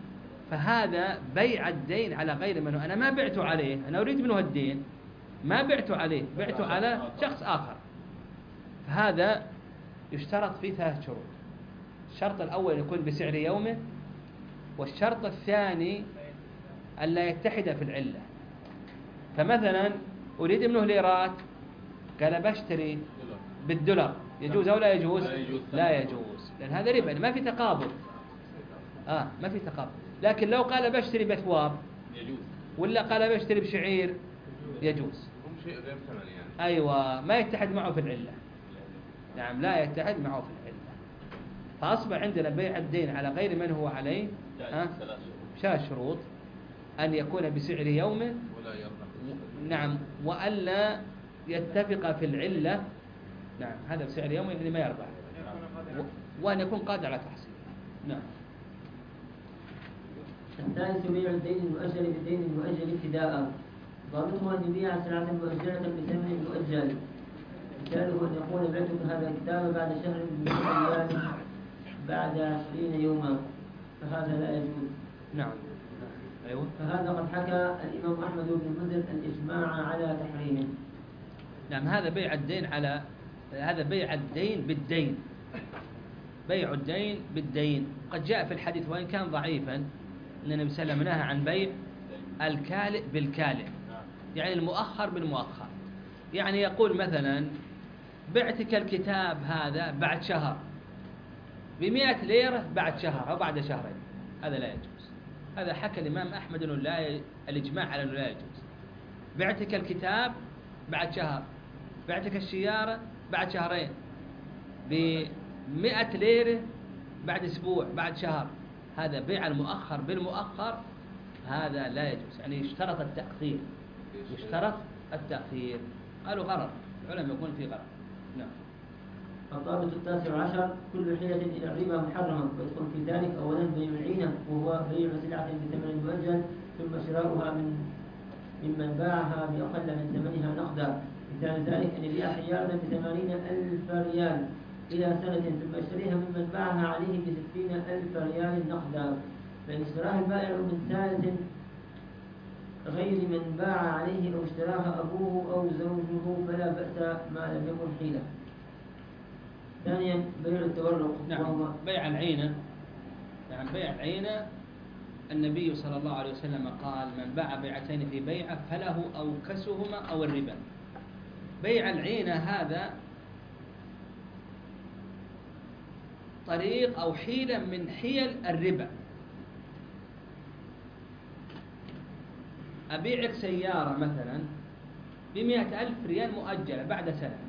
فهذا بيع الدين على غير منه. أنا ما بعته عليه، أنا أريد منه الدين، ما بعته عليه، بعته على شخص آخر. فهذا يشترط فيه ثلاث شروط. الشرط الأول أن يكون بسعر يومه، والشرط الثاني ألا يتحد في العلة. فمثلا أريد منه ليرات، قال بشتري بالدولار، يجوز أو لا يجوز؟ لا يجوز. لا يجوز، لأن هذا ربا، ما في تقابض. آه ما في تقابض. لكن لو قال بشتري بثواب يجوز. ولا قال بشتري بشعير يجوز. هم شيء غير ثمن يعني. أيوة، ما يتحد معه في العلة. نعم، لا يتحد معه في العلة. فأصبح عندنا بيع الدين على غير من هو عليه ها؟ ثلاث شروط: أن يكون بسعر يومه، ولا يربح. نعم، وألا يتفق في العلة. نعم، هذا بسعر يومه يعني ما يربح، و- وأن يكون قادر على تحصيله. نعم. الثالث بيع الدين المؤجل بالدين المؤجل ابتداء. ضابطه أن يبيع سلعة مؤجلة بثمن مؤجل. مثاله أن يقول بعتك هذا الكتاب بعد شهر من أيام بعد عشرين يوما، فهذا لا يجوز. نعم. أيوة. فهذا قد حكى الإمام أحمد بن المنذر الإجماع على تحريمه. نعم، هذا بيع الدين على هذا بيع الدين بالدين، بيع الدين بالدين. قد جاء في الحديث وإن كان ضعيفا أن النبي صلى الله عليه وسلم نهى عن بيع الكالئ بالكالئ، يعني المؤخر بالمؤخر. يعني يقول مثلا بعتك الكتاب هذا بعد شهر بمئة ليرة بعد شهر أو بعد شهرين، هذا لا يجوز. هذا حكى الإمام أحمد أنه لا ي... الإجماع على أنه لا يجوز. بعتك الكتاب بعد شهر، بعتك السيارة بعد شهرين بمئة ليرة بعد أسبوع بعد شهر، هذا بيع المؤخر بالمؤخر، هذا لا يجوز. يعني يشترط التأخير، يشترط التأخير. قالوا غرر، العلماء يكون في غرر. نعم. الضابط التاسع عشر: كل حيلة إلى الربا محرمة، ويدخل في ذلك أولا بيع العينة، وهو بيع سلعة بثمن مؤجل ثم شراؤها من ممن باعها بأقل من ثمنها نقدا. مثال ذلك أن يبيع سيارة بثمانين ألف ريال إلى سنة ثم يشتريها ممن باعها عليه بستين ألف ريال نقدا، فإن اشتراها البائع من ثالث غير من باع عليه أو اشتراها أبوه أو زوجه فلا بأس ما لم يكن حيلة. ثانيا بيع التورق، نعم. وهو بيع العينة. نعم، بيع العينة النبي صلى الله عليه وسلم قال: من باع بيعتين في بيعة فله أوكسهما أو الربا. بيع العينة هذا طريق أو حيلة من حيل الربا. أبيعك سيارة مثلا بمئة ألف ريال مؤجلة بعد سنة،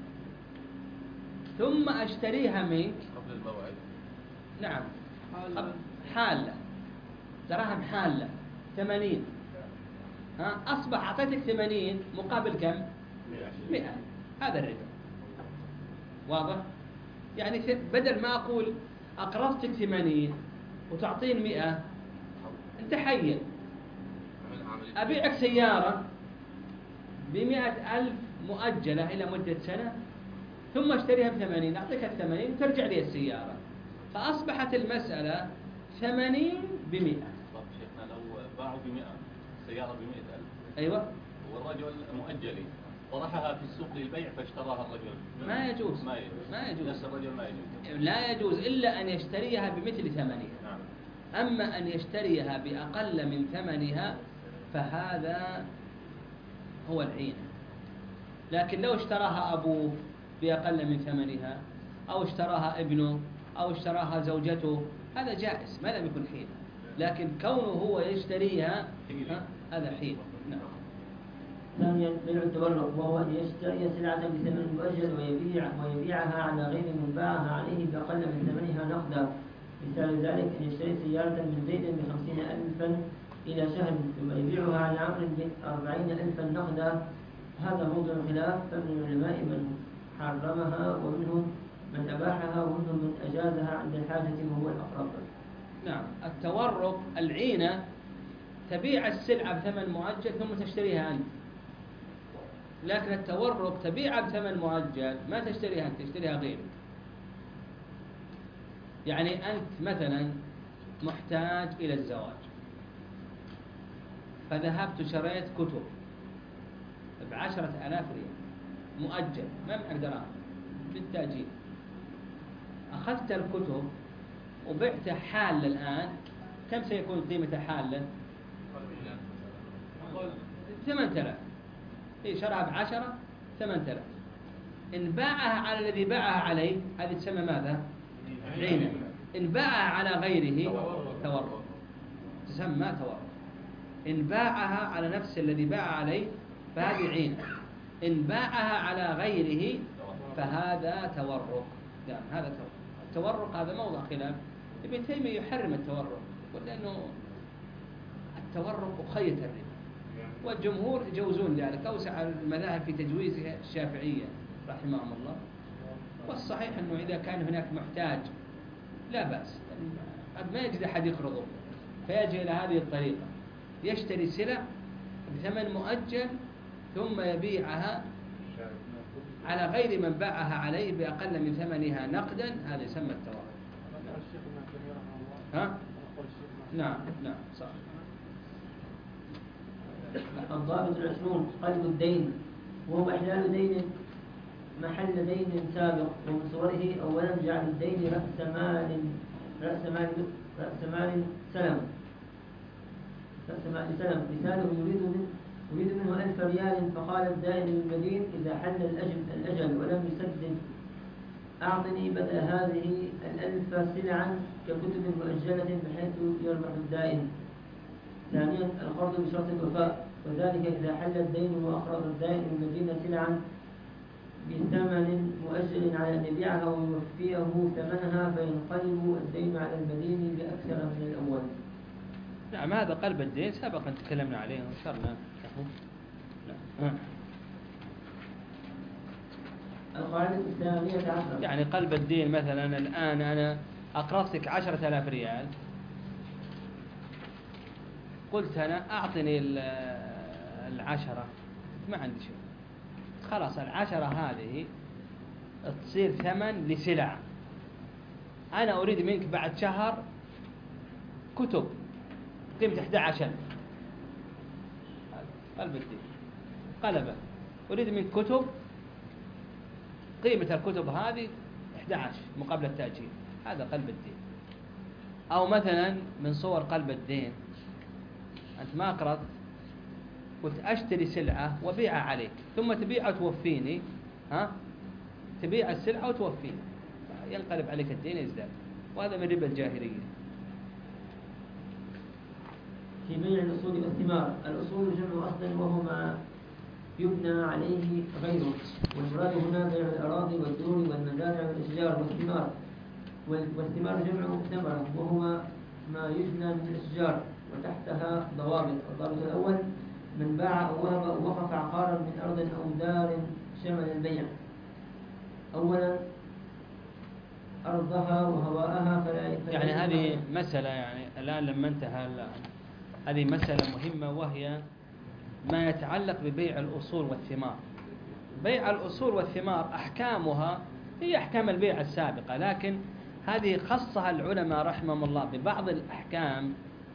ثم أشتريها منك قبل الموعد. نعم حالة، دراهم حالة ثمانين، ها أصبح أعطيتك ثمانين مقابل كم؟ مئة. هذا الربا. واضح؟ يعني بدل ما أقول أقرضتك ثمانين وتعطين مئة، أنت حيل. أبيعك سيارة بمئة ألف مؤجلة إلى مدة سنة، ثم اشتريها بثمانين، أعطيك الثمانين وترجع لي السيارة، فأصبحت المسألة ثمانين بمئة. طب شيخنا لو باعوا بمئة سيارة بمئة ألف، أيوة، والرجل مؤجلي طرحها في السوق للبيع فاشتراها الرجل، ما يجوز. ما يجوز. ما يجوز. نفس الرجل ما يجوز. لا يجوز إلا أن يشتريها بمثل ثمنها. نعم. أما أن يشتريها بأقل من ثمنها فهذا هو العين. لكن لو اشتراها أبوه بأقل من ثمنها، أو اشتراها ابنه، أو اشتراها زوجته، هذا جائز ما لم يكن حيلة. لكن كونه هو يشتريها ها، هذا حيلة. نعم. ثانيا بيع التورق، وهو أن يشتري سلعة بثمن مؤجل ويبيع ويبيعها على غير من باعها عليه بأقل من ثمنها نقدا. مثال ذلك أن يشتري سيارة من زيد بخمسين ألفا إلى شهر ثم يبيعها على عمرو بأربعين ألفا نقدا. هذا موضع خلاف، فمن العلماء من حرمها ومنهم من أباحها ومنهم من أجازها عند الحاجة وهو الأقرب. نعم. التورق العينة تبيع السلعة بثمن مؤجل ثم تشتريها أنت، لكن التورق تبيعها بثمن مؤجل ما تشتريها أنت، تشتريها غيرك. يعني أنت مثلا محتاج إلى الزواج، فذهبت شريت كتب بعشرة آلاف ريال مؤجل ما معك دراهم بالتأجيل. أخذت الكتب وبعته حالة الآن، كم سيكون قيمته حالة؟ ثمانية آلاف. إيه شراها بعشرة ثمانية آلاف. إن باعها على الذي باعها عليه هذه تسمى ماذا؟ عينا. إن باعها على غيره تورق، تسمى تورق. إن باعها على نفس الذي باع عليه فهذه عين. إن باعها على غيره فهذا تورق. يعني هذا تورق. التورق هذا موضع خلاف. ابن تيمية يحرم التورق، لأنه التورق خيط الربا، والجمهور يجوزون ذلك. أوسع المذاهب في تجويزها الشافعية رحمهم الله. والصحيح أنه إذا كان هناك محتاج لا بأس، قد ما يجد أحد يقرضه فيجي إلى هذه الطريقة، يشتري سلع بثمن مؤجل ثم يبيعها على غير من باعها عليه بأقل من ثمنها نقدا، هذا يسمى التورق. ها؟ نعم نعم صح. الضابط العشرون قلب الدين، وهو إحلال دين محل دين سابق. ومن صوره أولا جعل الدين رأس مال رأس مال رأس مال سلم رأس مال سلم. مثاله يريد من يريد منه ألف ريال، فقال الدائن للمدين إذا حل الأجل الأجل ولم يسدد أعطني بدل هذه الألف سلعا ككتب مؤجلة بحيث يربح الدائن. ثانيا القرض بشرط الوفاء، وذلك إذا حل الدين وأقرض الدائن المدين سلعا بثمن مؤجل على أن يبيعها ويوفيه ثمنها، فينقلب الدين على المدين بأكثر من الأول. نعم هذا قلب الدين سابقا تكلمنا عليه وشرنا. القاعدة الثانية عشرة، يعني قلب الدين مثلا الآن أنا أقرضتك عشرة آلاف ريال، قلت أنا أعطني العشرة، ما عندي شيء، خلاص العشرة هذه تصير ثمن لسلع، أنا أريد منك بعد شهر كتب قيمة أحد عشر. قلب الدين قلبه، أريد منك كتب قيمة الكتب هذه أحد عشر مقابل التأجيل، هذا قلب الدين. أو مثلا من صور قلب الدين، أنت ما أقرضت، قلت أشتري سلعة وبيعها عليك ثم تبيع وتوفيني، ها تبيع السلعة وتوفيني، ينقلب عليك الدين يزداد، وهذا من ربا الجاهلية. في بيع الأصول والثمار، الأصول جمع أصل وهو ما يبنى عليه غيره، والمراد هنا بيع الأراضي والدور والمزارع والأشجار. والثمار والثمار جمع ثمرة وهو ما يجنى من الأشجار وتحتها ضوابط. الضابط الأول من باع أو وهب أو وقف عقارا من أرض أو دار شمل البيع. أولا أرضها وهواءها فلا فلا يعني هذه مسألة، يعني الآن لما انتهى الآن هذه مسألة مهمة، وهي ما يتعلق ببيع الأصول والثمار. بيع الأصول والثمار أحكامها هي أحكام البيع السابقة، لكن هذه خصها العلماء رحمهم الله ببعض الأحكام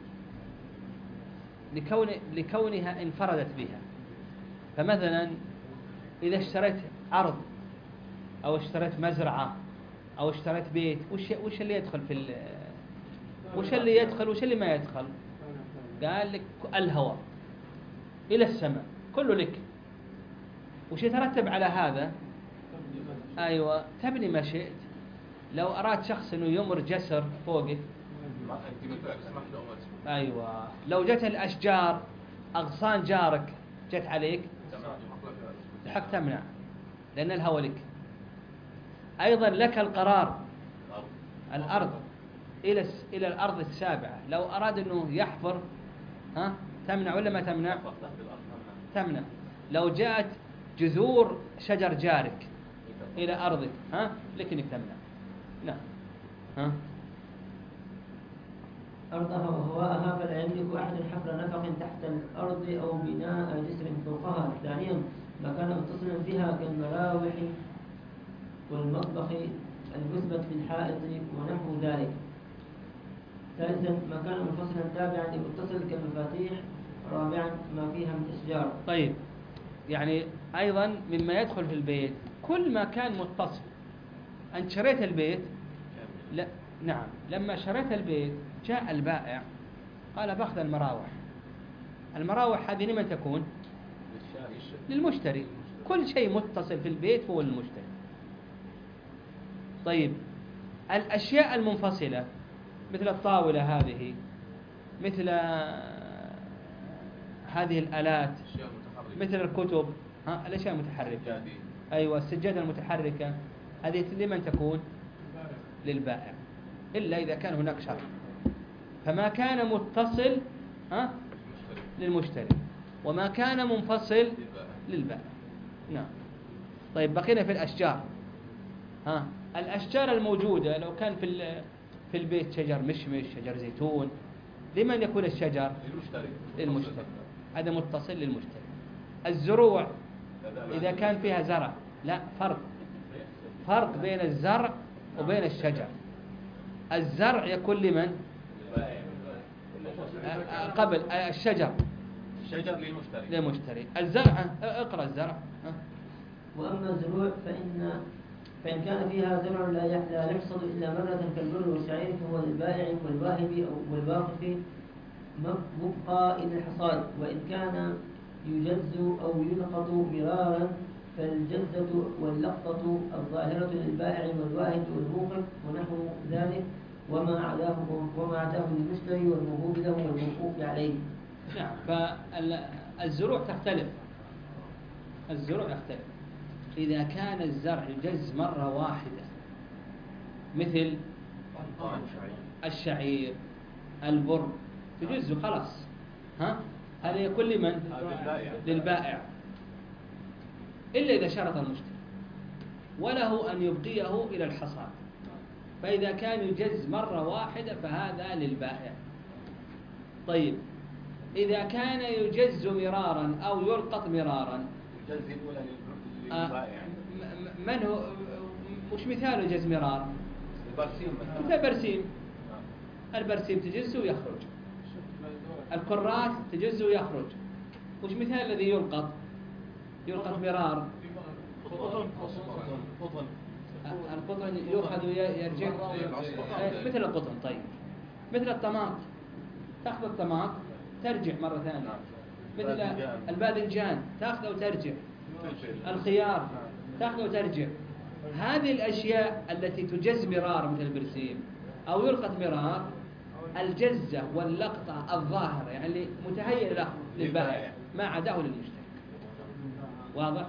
لكون لكونها انفردت بها. فمثلا إذا اشتريت أرض أو اشتريت مزرعة أو اشتريت بيت، وش وش اللي يدخل في ال وش اللي يدخل وش اللي ما يدخل؟ قال لك الهوى إلى السماء كله لك. وش يترتب على هذا؟ أيوة تبني ما شئت. لو أراد شخص أنه يمر جسر فوقك، أيوة لو جت الأشجار أغصان جارك جت عليك الحق تمنع، لأن الهوى لك. أيضا لك القرار، الأرض إلى إلى الأرض السابعة، لو أراد أنه يحفر ها تمنع ولا ما تمنع؟ تمنع. لو جاءت جذور شجر جارك إلى أرضك ها لك إنك تمنع. نعم ها أرضها وهواءها فلا يملك أحد حفر نفق تحت الأرض أو بناء جسر فوقها. ثانيا ما كان متصلا بها كالمراوح والمطبخ المثبت في الحائط ونحو ذلك. ثالثا ما كان منفصلا تابعا لمتصل كالمفاتيح. رابعا ما فيها من أشجار. طيب يعني أيضا مما يدخل في البيت كل ما كان متصل. أنت شريت البيت لا نعم، لما شريت البيت جاء البائع قال باخذ المراوح. المراوح هذه لمن تكون؟ للمشتري. كل شيء متصل في البيت هو للمشتري. طيب الأشياء المنفصلة مثل الطاولة هذه، مثل هذه الآلات، أشياء متحركة. مثل الكتب، ها الأشياء المتحركة، سجادي. أيوة السجادة المتحركة، هذه لمن تكون؟ للبائع، إلا إذا كان هناك شرط. فما كان متصل ها مشتري. للمشتري، وما كان منفصل للبائع. للبائع. نعم. طيب بقينا في الأشجار. ها الأشجار الموجودة لو كان في ال- في البيت شجر مشمش، شجر زيتون، لمن يكون الشجر؟ للمشتري. للمشتري. هذا متصل للمشتري. الزروع إذا كان فيها زرع، لا، فرق فرق بين الزرع وبين الشجر. الزرع يكون لمن؟ آه، آه، قبل آه، الشجر الشجر للمشتري. للمشتري. الزرع آه، اقرأ الزرع. ها. وأما الزروع فإن فإن كان فيها زرع لا يح- لا يحصد إلا مرة كالبر والشعير فهو للبائع والواهب أو والواقف مب- مبقى إلى الحصاد. وإن كان يجز أو يلقط مرارا فالجزة واللقطة الظاهرة للبائع والواهب والموقف ونحو ذلك، وما عداه وما عداه للمشتري والموهوب له والموقوف عليه. نعم. فالزروع تختلف. الزروع يختلف. إذا كان الزرع يجز مرة واحدة مثل الشعير، البر، تجز خلاص، ها هذا يكون لمن؟ للبائع. للبائع، إلا إذا شرط المشتري وله أن يبقيه إلى الحصاد. فإذا كان يجز مرة واحدة فهذا للبائع. طيب إذا كان يجز مرارا أو يلقط مرارا، الجزء الأولى لل- آه، للبائع. م- من هو؟ وش مثال يجز مرار؟ البرسيم مثلا. مثل برسيم. البرسيم تجز ويخرج، الكرات تجز ويخرج. وش مثال الذي يلقط؟ يلقط مرار. قطن. قطن. القطن يؤخذ ويرجع آه، مثل القطن. طيب مثل الطماط، تأخذ الطماط ترجع مرة ثانية. مثل باذنجان. الباذنجان تأخذ وترجع. فلفل. الخيار تأخذ وترجع. هذه الأشياء التي تجز مرار مثل البرسيم أو يلقط مرار، الجزة واللقطة الظاهرة يعني اللي متهيئ له للبائع، ما عداه للمشتري. واضح؟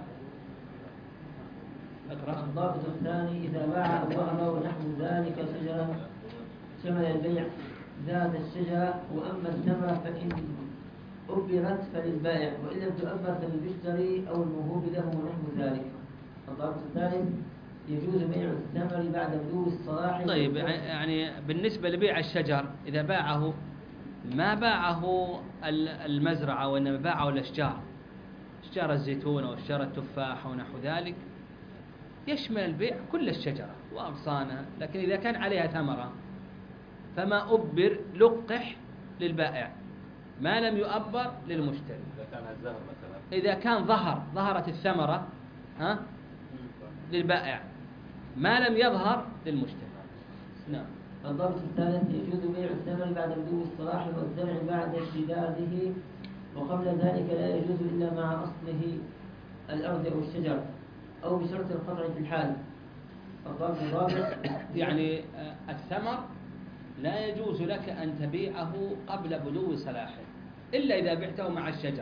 اقرأ. الضابط الثاني إذا باع أو وهب ونحو ذلك شجرا شمل البيع ذات الشجرة. وأما الثمرة فإن أبرت فللبائع وإن لم تؤبر فللمشتري أو الموهوب له ونحو ذلك. الضابط الثالث يجوز بيع الثمر بعد بلوغ الصلاح. طيب يعني بالنسبة لبيع الشجر إذا باعه ما باعه ال- المزرعة وإنما باعه الأشجار، أشجار الزيتون أو أشجار التفاح ونحو ذلك، يشمل البيع كل الشجرة وأغصانها. لكن إذا كان عليها ثمرة فما أبر لقح للبائع، ما لم يؤبر للمشتري. إذا كان الزهر مثلا. إذا كان ظهر ظهرت الثمرة ها للبائع، ما لم يظهر للمشتري. نعم. الضابط الثالث يجوز بيع الثمر بعد بلوغ الصلاح والزرع بعد اشتداده، وقبل ذلك لا يجوز إلا مع أصله الأرض أو الشجر أو بشرط القطع في الحال. الضابط الرابع يعني آه، الثمر لا يجوز لك أن تبيعه قبل بلوغ صلاحه إلا إذا بعته مع الشجر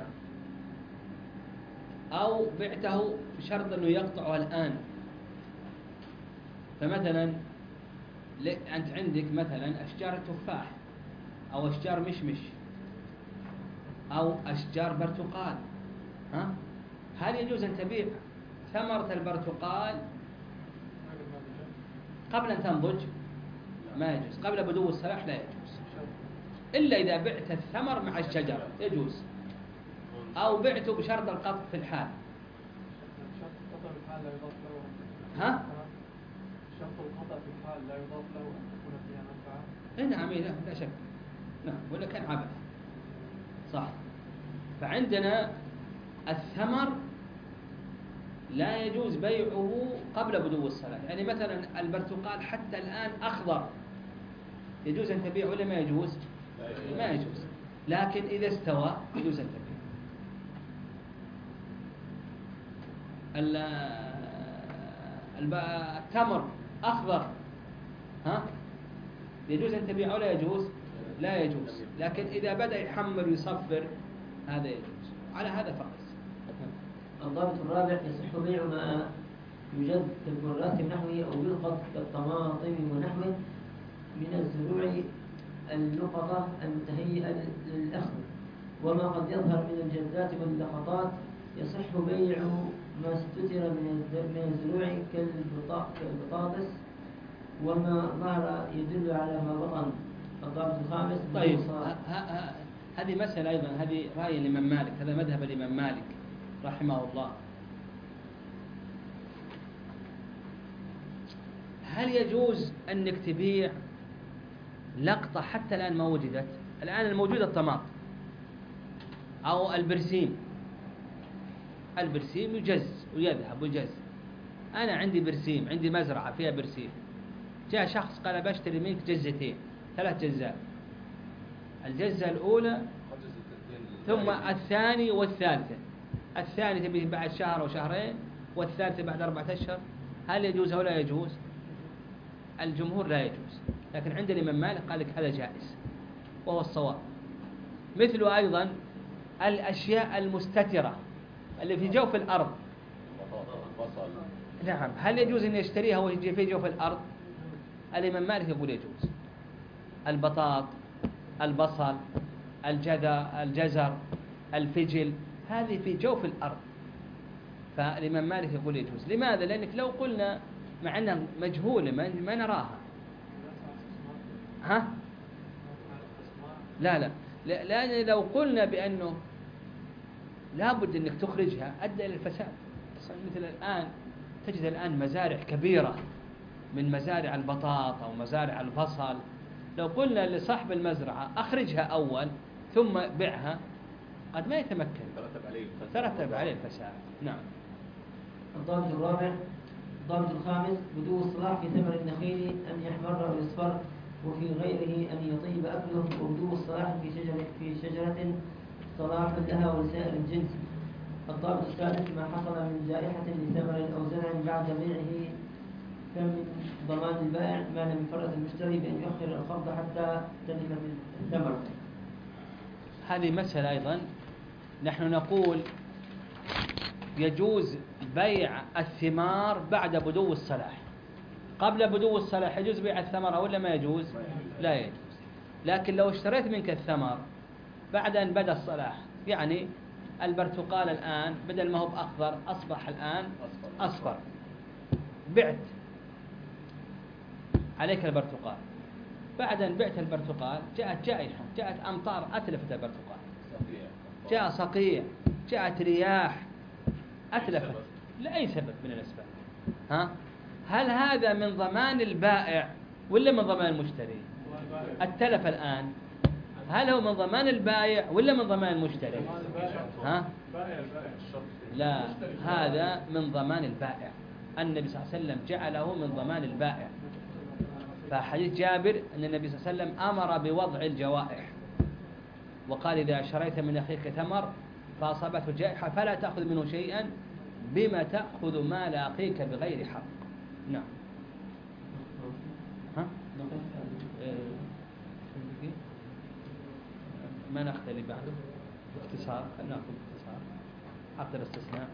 أو بعته بشرط أنه يقطعه الآن. فمثلا ل- أنت عندك مثلا أشجار التفاح أو أشجار مشمش أو أشجار برتقال، ها؟ هل يجوز أن تبيع ثمرة البرتقال قبل أن تنضج؟ ما يجوز. قبل بدو الصلاح لا يجوز إلا إذا بعت الثمر مع الشجر يجوز، أو بعته بشرط القطع في الحال. شرط القطع في الحال لا يضاف له. ها؟ شرط القطع في الحال لا يضاف له أن تكون فيها منفعة. إيه نعم، إيه لا, لا شك. نعم، ولا كان عبث. صح. فعندنا الثمر لا يجوز بيعه قبل بدو الصلاح. يعني مثلا البرتقال حتى الآن أخضر يجوز أن تبيع ولا ما يجوز؟ ما يجوز. لكن إذا استوى يجوز أن تبيع. التمر أخضر ها يجوز أن تبيع ولا يجوز؟ لا يجوز. لكن إذا بدأ يحمر ويصفر هذا يجوز. على هذا فقط. الضابط الرابع يصح بيع ما يجد كالكرات نحوه أو يلقط كالطماطم ونحوه من الزروع اللقطة المتهيئة للأخذ، وما قد يظهر من الجذات واللقطات. يصح بيع ما استتر من الزروع كالبطاطس وما ظهر يدل على ما بطن. الضابط الخامس. طيب هذه مسألة أيضا، هذه رأي الإمام مالك، هذا مذهب الإمام مالك رحمه الله. هل يجوز أنك تبيع لقطة حتى الآن ما وجدت؟ الآن الموجودة الطماطم أو البرسيم. البرسيم يجز ويذهب ويجز. أنا عندي برسيم، عندي مزرعة فيها برسيم، جاء شخص قال بشتري منك جزتين، ثلاث جزات، الجزة الأولى ثم الثاني والثالثة. الثاني تبيه بعد شهر أو شهرين، والثالثة بعد أربعة أشهر. هل يجوز أو لا يجوز؟ الجمهور لا يجوز، لكن عند الإمام مالك قال لك هذا جائز وهو الصواب. مثل أيضا الأشياء المستترة اللي في جوف الأرض. نعم، هل يجوز أن يشتريها ويجي في جوف الأرض؟ الإمام مالك يقول يجوز. البطاط، البصل، الجذر، الجزر، الفجل، هذه في جوف الأرض، فالإمام مالك يقول يجوز. لماذا؟ لأنك لو قلنا مع أنها مجهولة ما نراها. ها؟ لا لا لأن لو قلنا بأنه لابد أنك تخرجها أدى إلى الفساد. مثل الآن تجد الآن مزارع كبيرة من مزارع البطاط أو مزارع البصل، لو قلنا لصاحب المزرعة أخرجها أول ثم بعها قد ما يتمكن، ترتب عليه الفساد. ترتب عليه الفساد. نعم. الضابط الرابع. الضابط الخامس بدو الصلاح في ثمر النخيل أن يحمر أو يصفر، وفي غيره أن يطيب أكله، وبدو الصلاح في شجرة في شجرة صلاح لها ولسائر الجنس. الضابط السادس ما حصل من جائحة لثمر أو زرع بعد بيعه، كم ضمان البائع ما لم يفرط المشتري بأن يؤخر القبض حتى تلف الثمر. هذه مسألة أيضا نحن نقول يجوز بيع الثمار بعد بدو الصلاح. قبل بدو الصلاح يجوز بيع الثمرة ولا ما يجوز؟ لا يجوز. لكن لو اشتريت منك الثمر بعد أن بدأ الصلاح، يعني البرتقال الآن بدل ما هو بأخضر أصبح الآن أصفر، بعت عليك البرتقال، بعد أن بعت البرتقال جاءت جائحة، جاءت أمطار أتلفت البرتقال، جاء صقيع، جاءت رياح أتلفت لأي سبب من الأسباب. ها؟ هل هذا من ضمان البائع ولا من ضمان المشتري؟ التلف الآن هل هو من ضمان البائع ولا من ضمان المشتري؟ ها؟ لا، هذا من ضمان البائع. النبي صلى الله عليه وسلم جعله من ضمان البائع. فحديث جابر أن النبي صلى الله عليه وسلم أمر بوضع الجوائح، وقال إذا شريت من أخيك تمر فأصابته جائحة فلا تأخذ منه شيئا بما تأخذ مال أخيك بغير حق. نعم. ها؟ ما نأخذ اللي بعده باختصار، نأخذ باختصار عقد الاستثناء.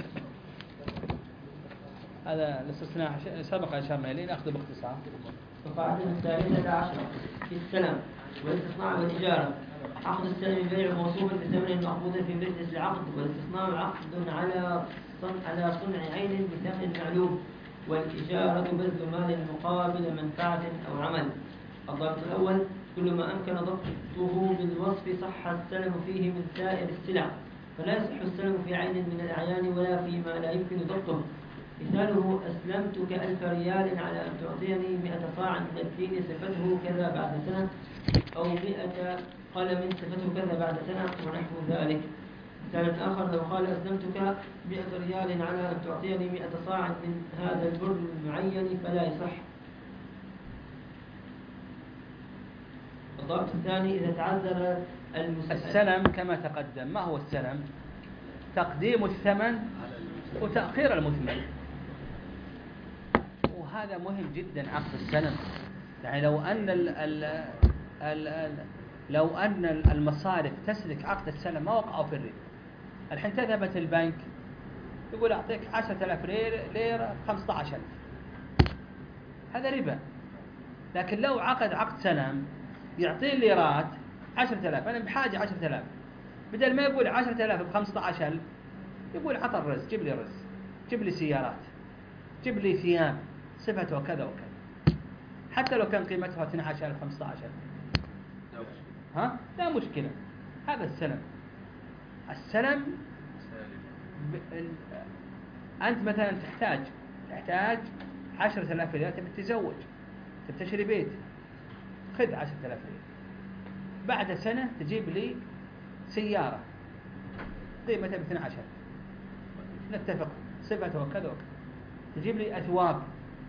هذا الاستثناء سبق أشرنا إليه، نأخذ باختصار. القاعدة الثالثة عشرة في السلم والاستثناء والإجارة. عقد السلم بيع موصوف بثمن مأخوذ في مجلس العقد، والاستثناء عقد على صنع على صنع عين بثمن معلوم، والإجارة بذل مال مقابل منفعة أو عمل. الضابط الأول كل ما أمكن ضبطه بالوصف صح السلم فيه من سائر السلع، فلا يصح السلم في عين من الأعيان ولا فيما لا يمكن ضبطه. مثاله أسلمتك ألف ريال على أن تعطيني مئة صاع من الدين صفته كذا بعد سنة، أو مئة قلم صفته كذا بعد سنة، ونحو ذلك. مثال آخر لو قال أسلمتك مئة ريال على أن تعطيني مئة صاع من هذا البر المعين فلا يصح. الضابط الثاني إذا تعذر المس- السلم كما تقدم. ما هو السلم؟ تقديم الثمن وتأخير المثمن، وهذا مهم جدا. عقد السلم يعني لو أن ال ال ال ال لو أن المصارف تسلك عقد السلم ما وقعوا في الربا. الحين تذهبت البنك يقول أعطيك عشرة آلاف ليرة خمسة عشر ألف، هذا ربا. لكن لو عقد عقد سلم يعطيه الليرات عشرة آلاف، أنا بحاجة عشرة آلاف، بدل ما يقول عشرة آلاف بخمسة عشر ألف يقول عطى الرز، جيب لي رز، جيب لي سيارات، جيب لي ثياب صفتها وكذا وكذا، حتى لو كان قيمتها اثني عشر ألف خمسة عشر ألف. ها؟ لا مشكلة. هذا السلم. السلم ب... أنت مثلا تحتاج تحتاج عشرة آلاف ريال، تبي تتزوج، تبي تشتري بيت، خذ عشرة آلاف ريال. بعد سنة تجيب لي سيارة قيمتها باثني عشر، نتفق صفتها وكذا وكذا. تجيب لي أثواب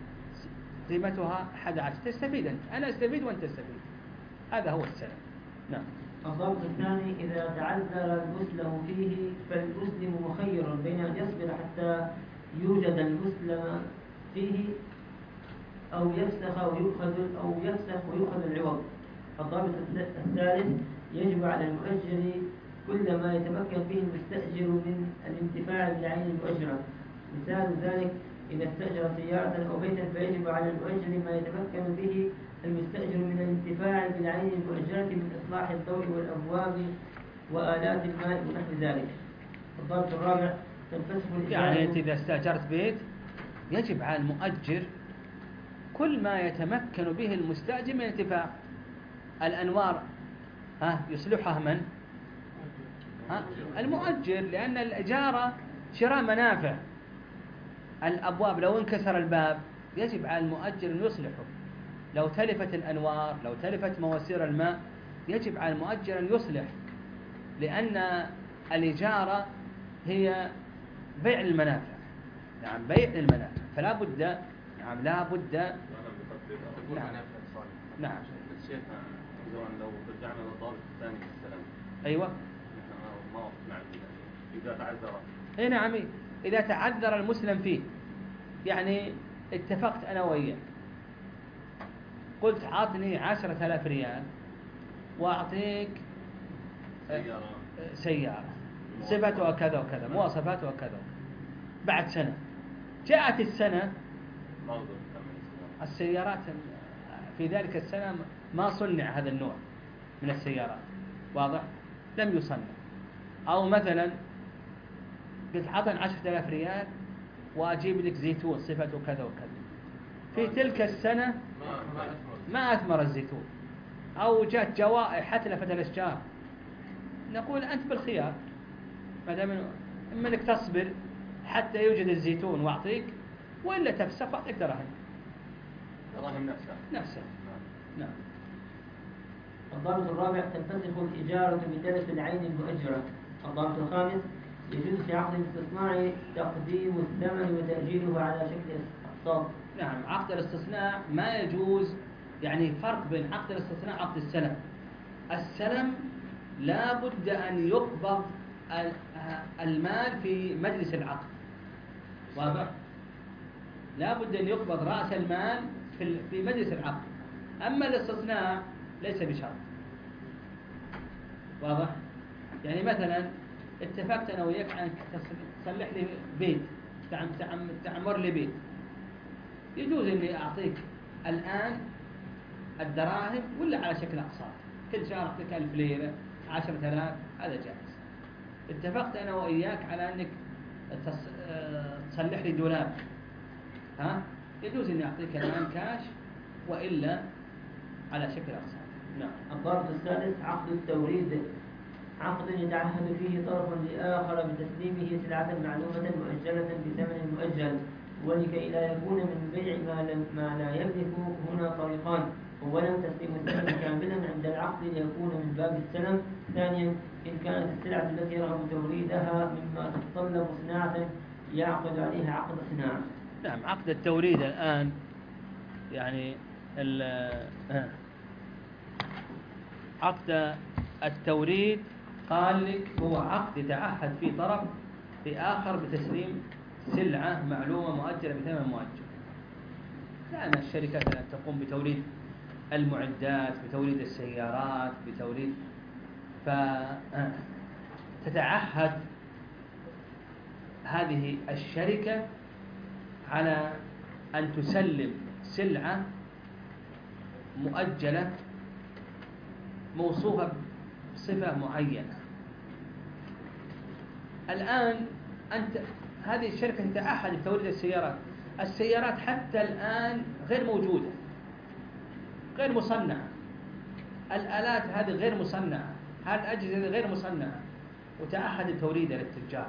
قيمتها أحد عشر، تستفيد أنت، أنا أستفيد وأنت تستفيد. هذا هو السلم. نعم. الضابط الثاني إذا تعذر المسلم فيه فالمسلم مخير بين أن يصبر حتى يوجد المسلم فيه أو يفسخ ويؤخذ أو يفسخ ويؤخذ العوض. الضابط الثالث يجب على المؤجر كل ما يتمكن به المستأجر من الانتفاع بالعين المؤجرة. مثال ذلك إذا استأجر سيارة أو بيتا فيجب على المؤجر ما يتمكن به المستأجر من الانتفاع بالعين المؤجرة من إصلاح الضوء والأبواب وآلات الماء ونحو ذلك. الضابط الرابع تنفسخ الإجارة. يعني أنت إذا استأجرت بيت يجب على المؤجر كل ما يتمكن به المستأجر من الانتفاع. الأنوار ها يصلحها من؟ ها؟ المؤجر، لأن الإجارة شراء منافع. الأبواب لو انكسر الباب يجب على المؤجر أن يصلحه. لو تلفت الأنوار، لو تلفت مواسير الماء، يجب على المؤجر أن يصلح، لأن الإجارة هي بيع المنافع. نعم، بيع المنافع، فلا بد. نعم، لا بد. نعم. نعم. الشيخ زمان لو رجعنا للضابط الثاني في السلام. أيوة. نحن ما وقفنا عند إذا تعذر. اي نعم، إذا تعذر المسلم فيه، يعني اتفقت أنا وياك، قلت عطني عشرة آلاف ريال وأعطيك سيارة سيارة صفتها كذا وكذا، مواصفاتها وكذا. بعد سنة جاءت السنة، ما أقدر أكمل السيارات في ذلك السنة ما صنع هذا النوع من السيارات، واضح؟ لم يصنع. أو مثلا قلت عطني عشرة آلاف ريال وأجيب لك زيتون صفته كذا وكذا، في تلك السنة ما أثمر الزيتون، أو جاءت جوائح حتلفت الأشجار، نقول أنت بالخيار، ما دام إما أنك تصبر حتى يوجد الزيتون وأعطيك، وإلا تفسخ وأعطيك دراهم. دراهم نفسها. نفسها. نعم. الضابط الرابع تنفسخ الإجارة بتلف العين المؤجرة. الضابط الخامس يجوز في عقد الاستثناء تقديم الثمن وتأجيله على شكل أقساط. نعم، عقد الاستثناء ما يجوز. يعني فرق بين عقد الاستثناء وعقد السلم. السلم لا بد أن يقبض المال في مجلس العقد، واضح؟ لا بد أن يقبض رأس المال في في مجلس العقد. أما الاستثناء ليس بشرط، واضح؟ يعني مثلا اتفقت أنا وياك أنك تصلح لي بيت، تعمر لي بيت، يجوز أني أعطيك الآن الدراهم ولا على شكل أقساط، كل شهر أعطيك ألف ليرة، عشرة آلاف، هذا جائز. اتفقت أنا وإياك على أنك تصلح لي دولاب، ها؟ يجوز أني أعطيك الآن كاش وإلا على شكل أقساط. نعم. الضابط السادس عقد التوريد، عقد يتعهد فيه طرف لآخر بتسليمه سلعة معلومة مؤجلة بثمن مؤجل، ولكي لا يكون من بيع ما, ما لا يملك هنا طريقان: أولا تسليم الثمن كاملا عند العقد ليكون من باب السلم، ثانيا إن كانت السلعة التي يرغب توريدها مما تتطلب صناعة يعقد عليها عقد صناعة. نعم، عقد التوريد الآن يعني ال عقد التوريد قال لك هو عقد يتعهد فيه طرف بآخر بتسليم سلعة معلومة مؤجلة بثمن مؤجل. لأن الشركات التي تقوم بتوريد المعدات، بتوريد السيارات، بتوريد، فتتعهد هذه الشركة على أن تسلم سلعة مؤجلة موصوفة بصفة معينة. الآن أنت هذه الشركة تتعهد بتوريد السيارات، السيارات حتى الآن غير موجودة، غير مصنعة، الآلات هذه غير مصنعة، هذه الأجهزة هذه غير مصنعة، وتعهد توريدها للتجار.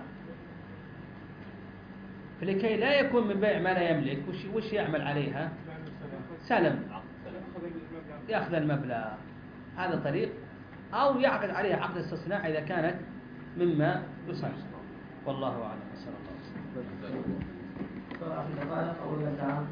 فلكي لا يكون من بيع ما لا يملك، وش, وش يعمل عليها؟ سلم، يأخذ المبلغ. هذا طريق، أو يعقد عليها عقد استصناع إذا كانت مما يصنع. والله أعلم. صلى الله عليه وسلم. سرعة في دقائق أو ربع ساعة.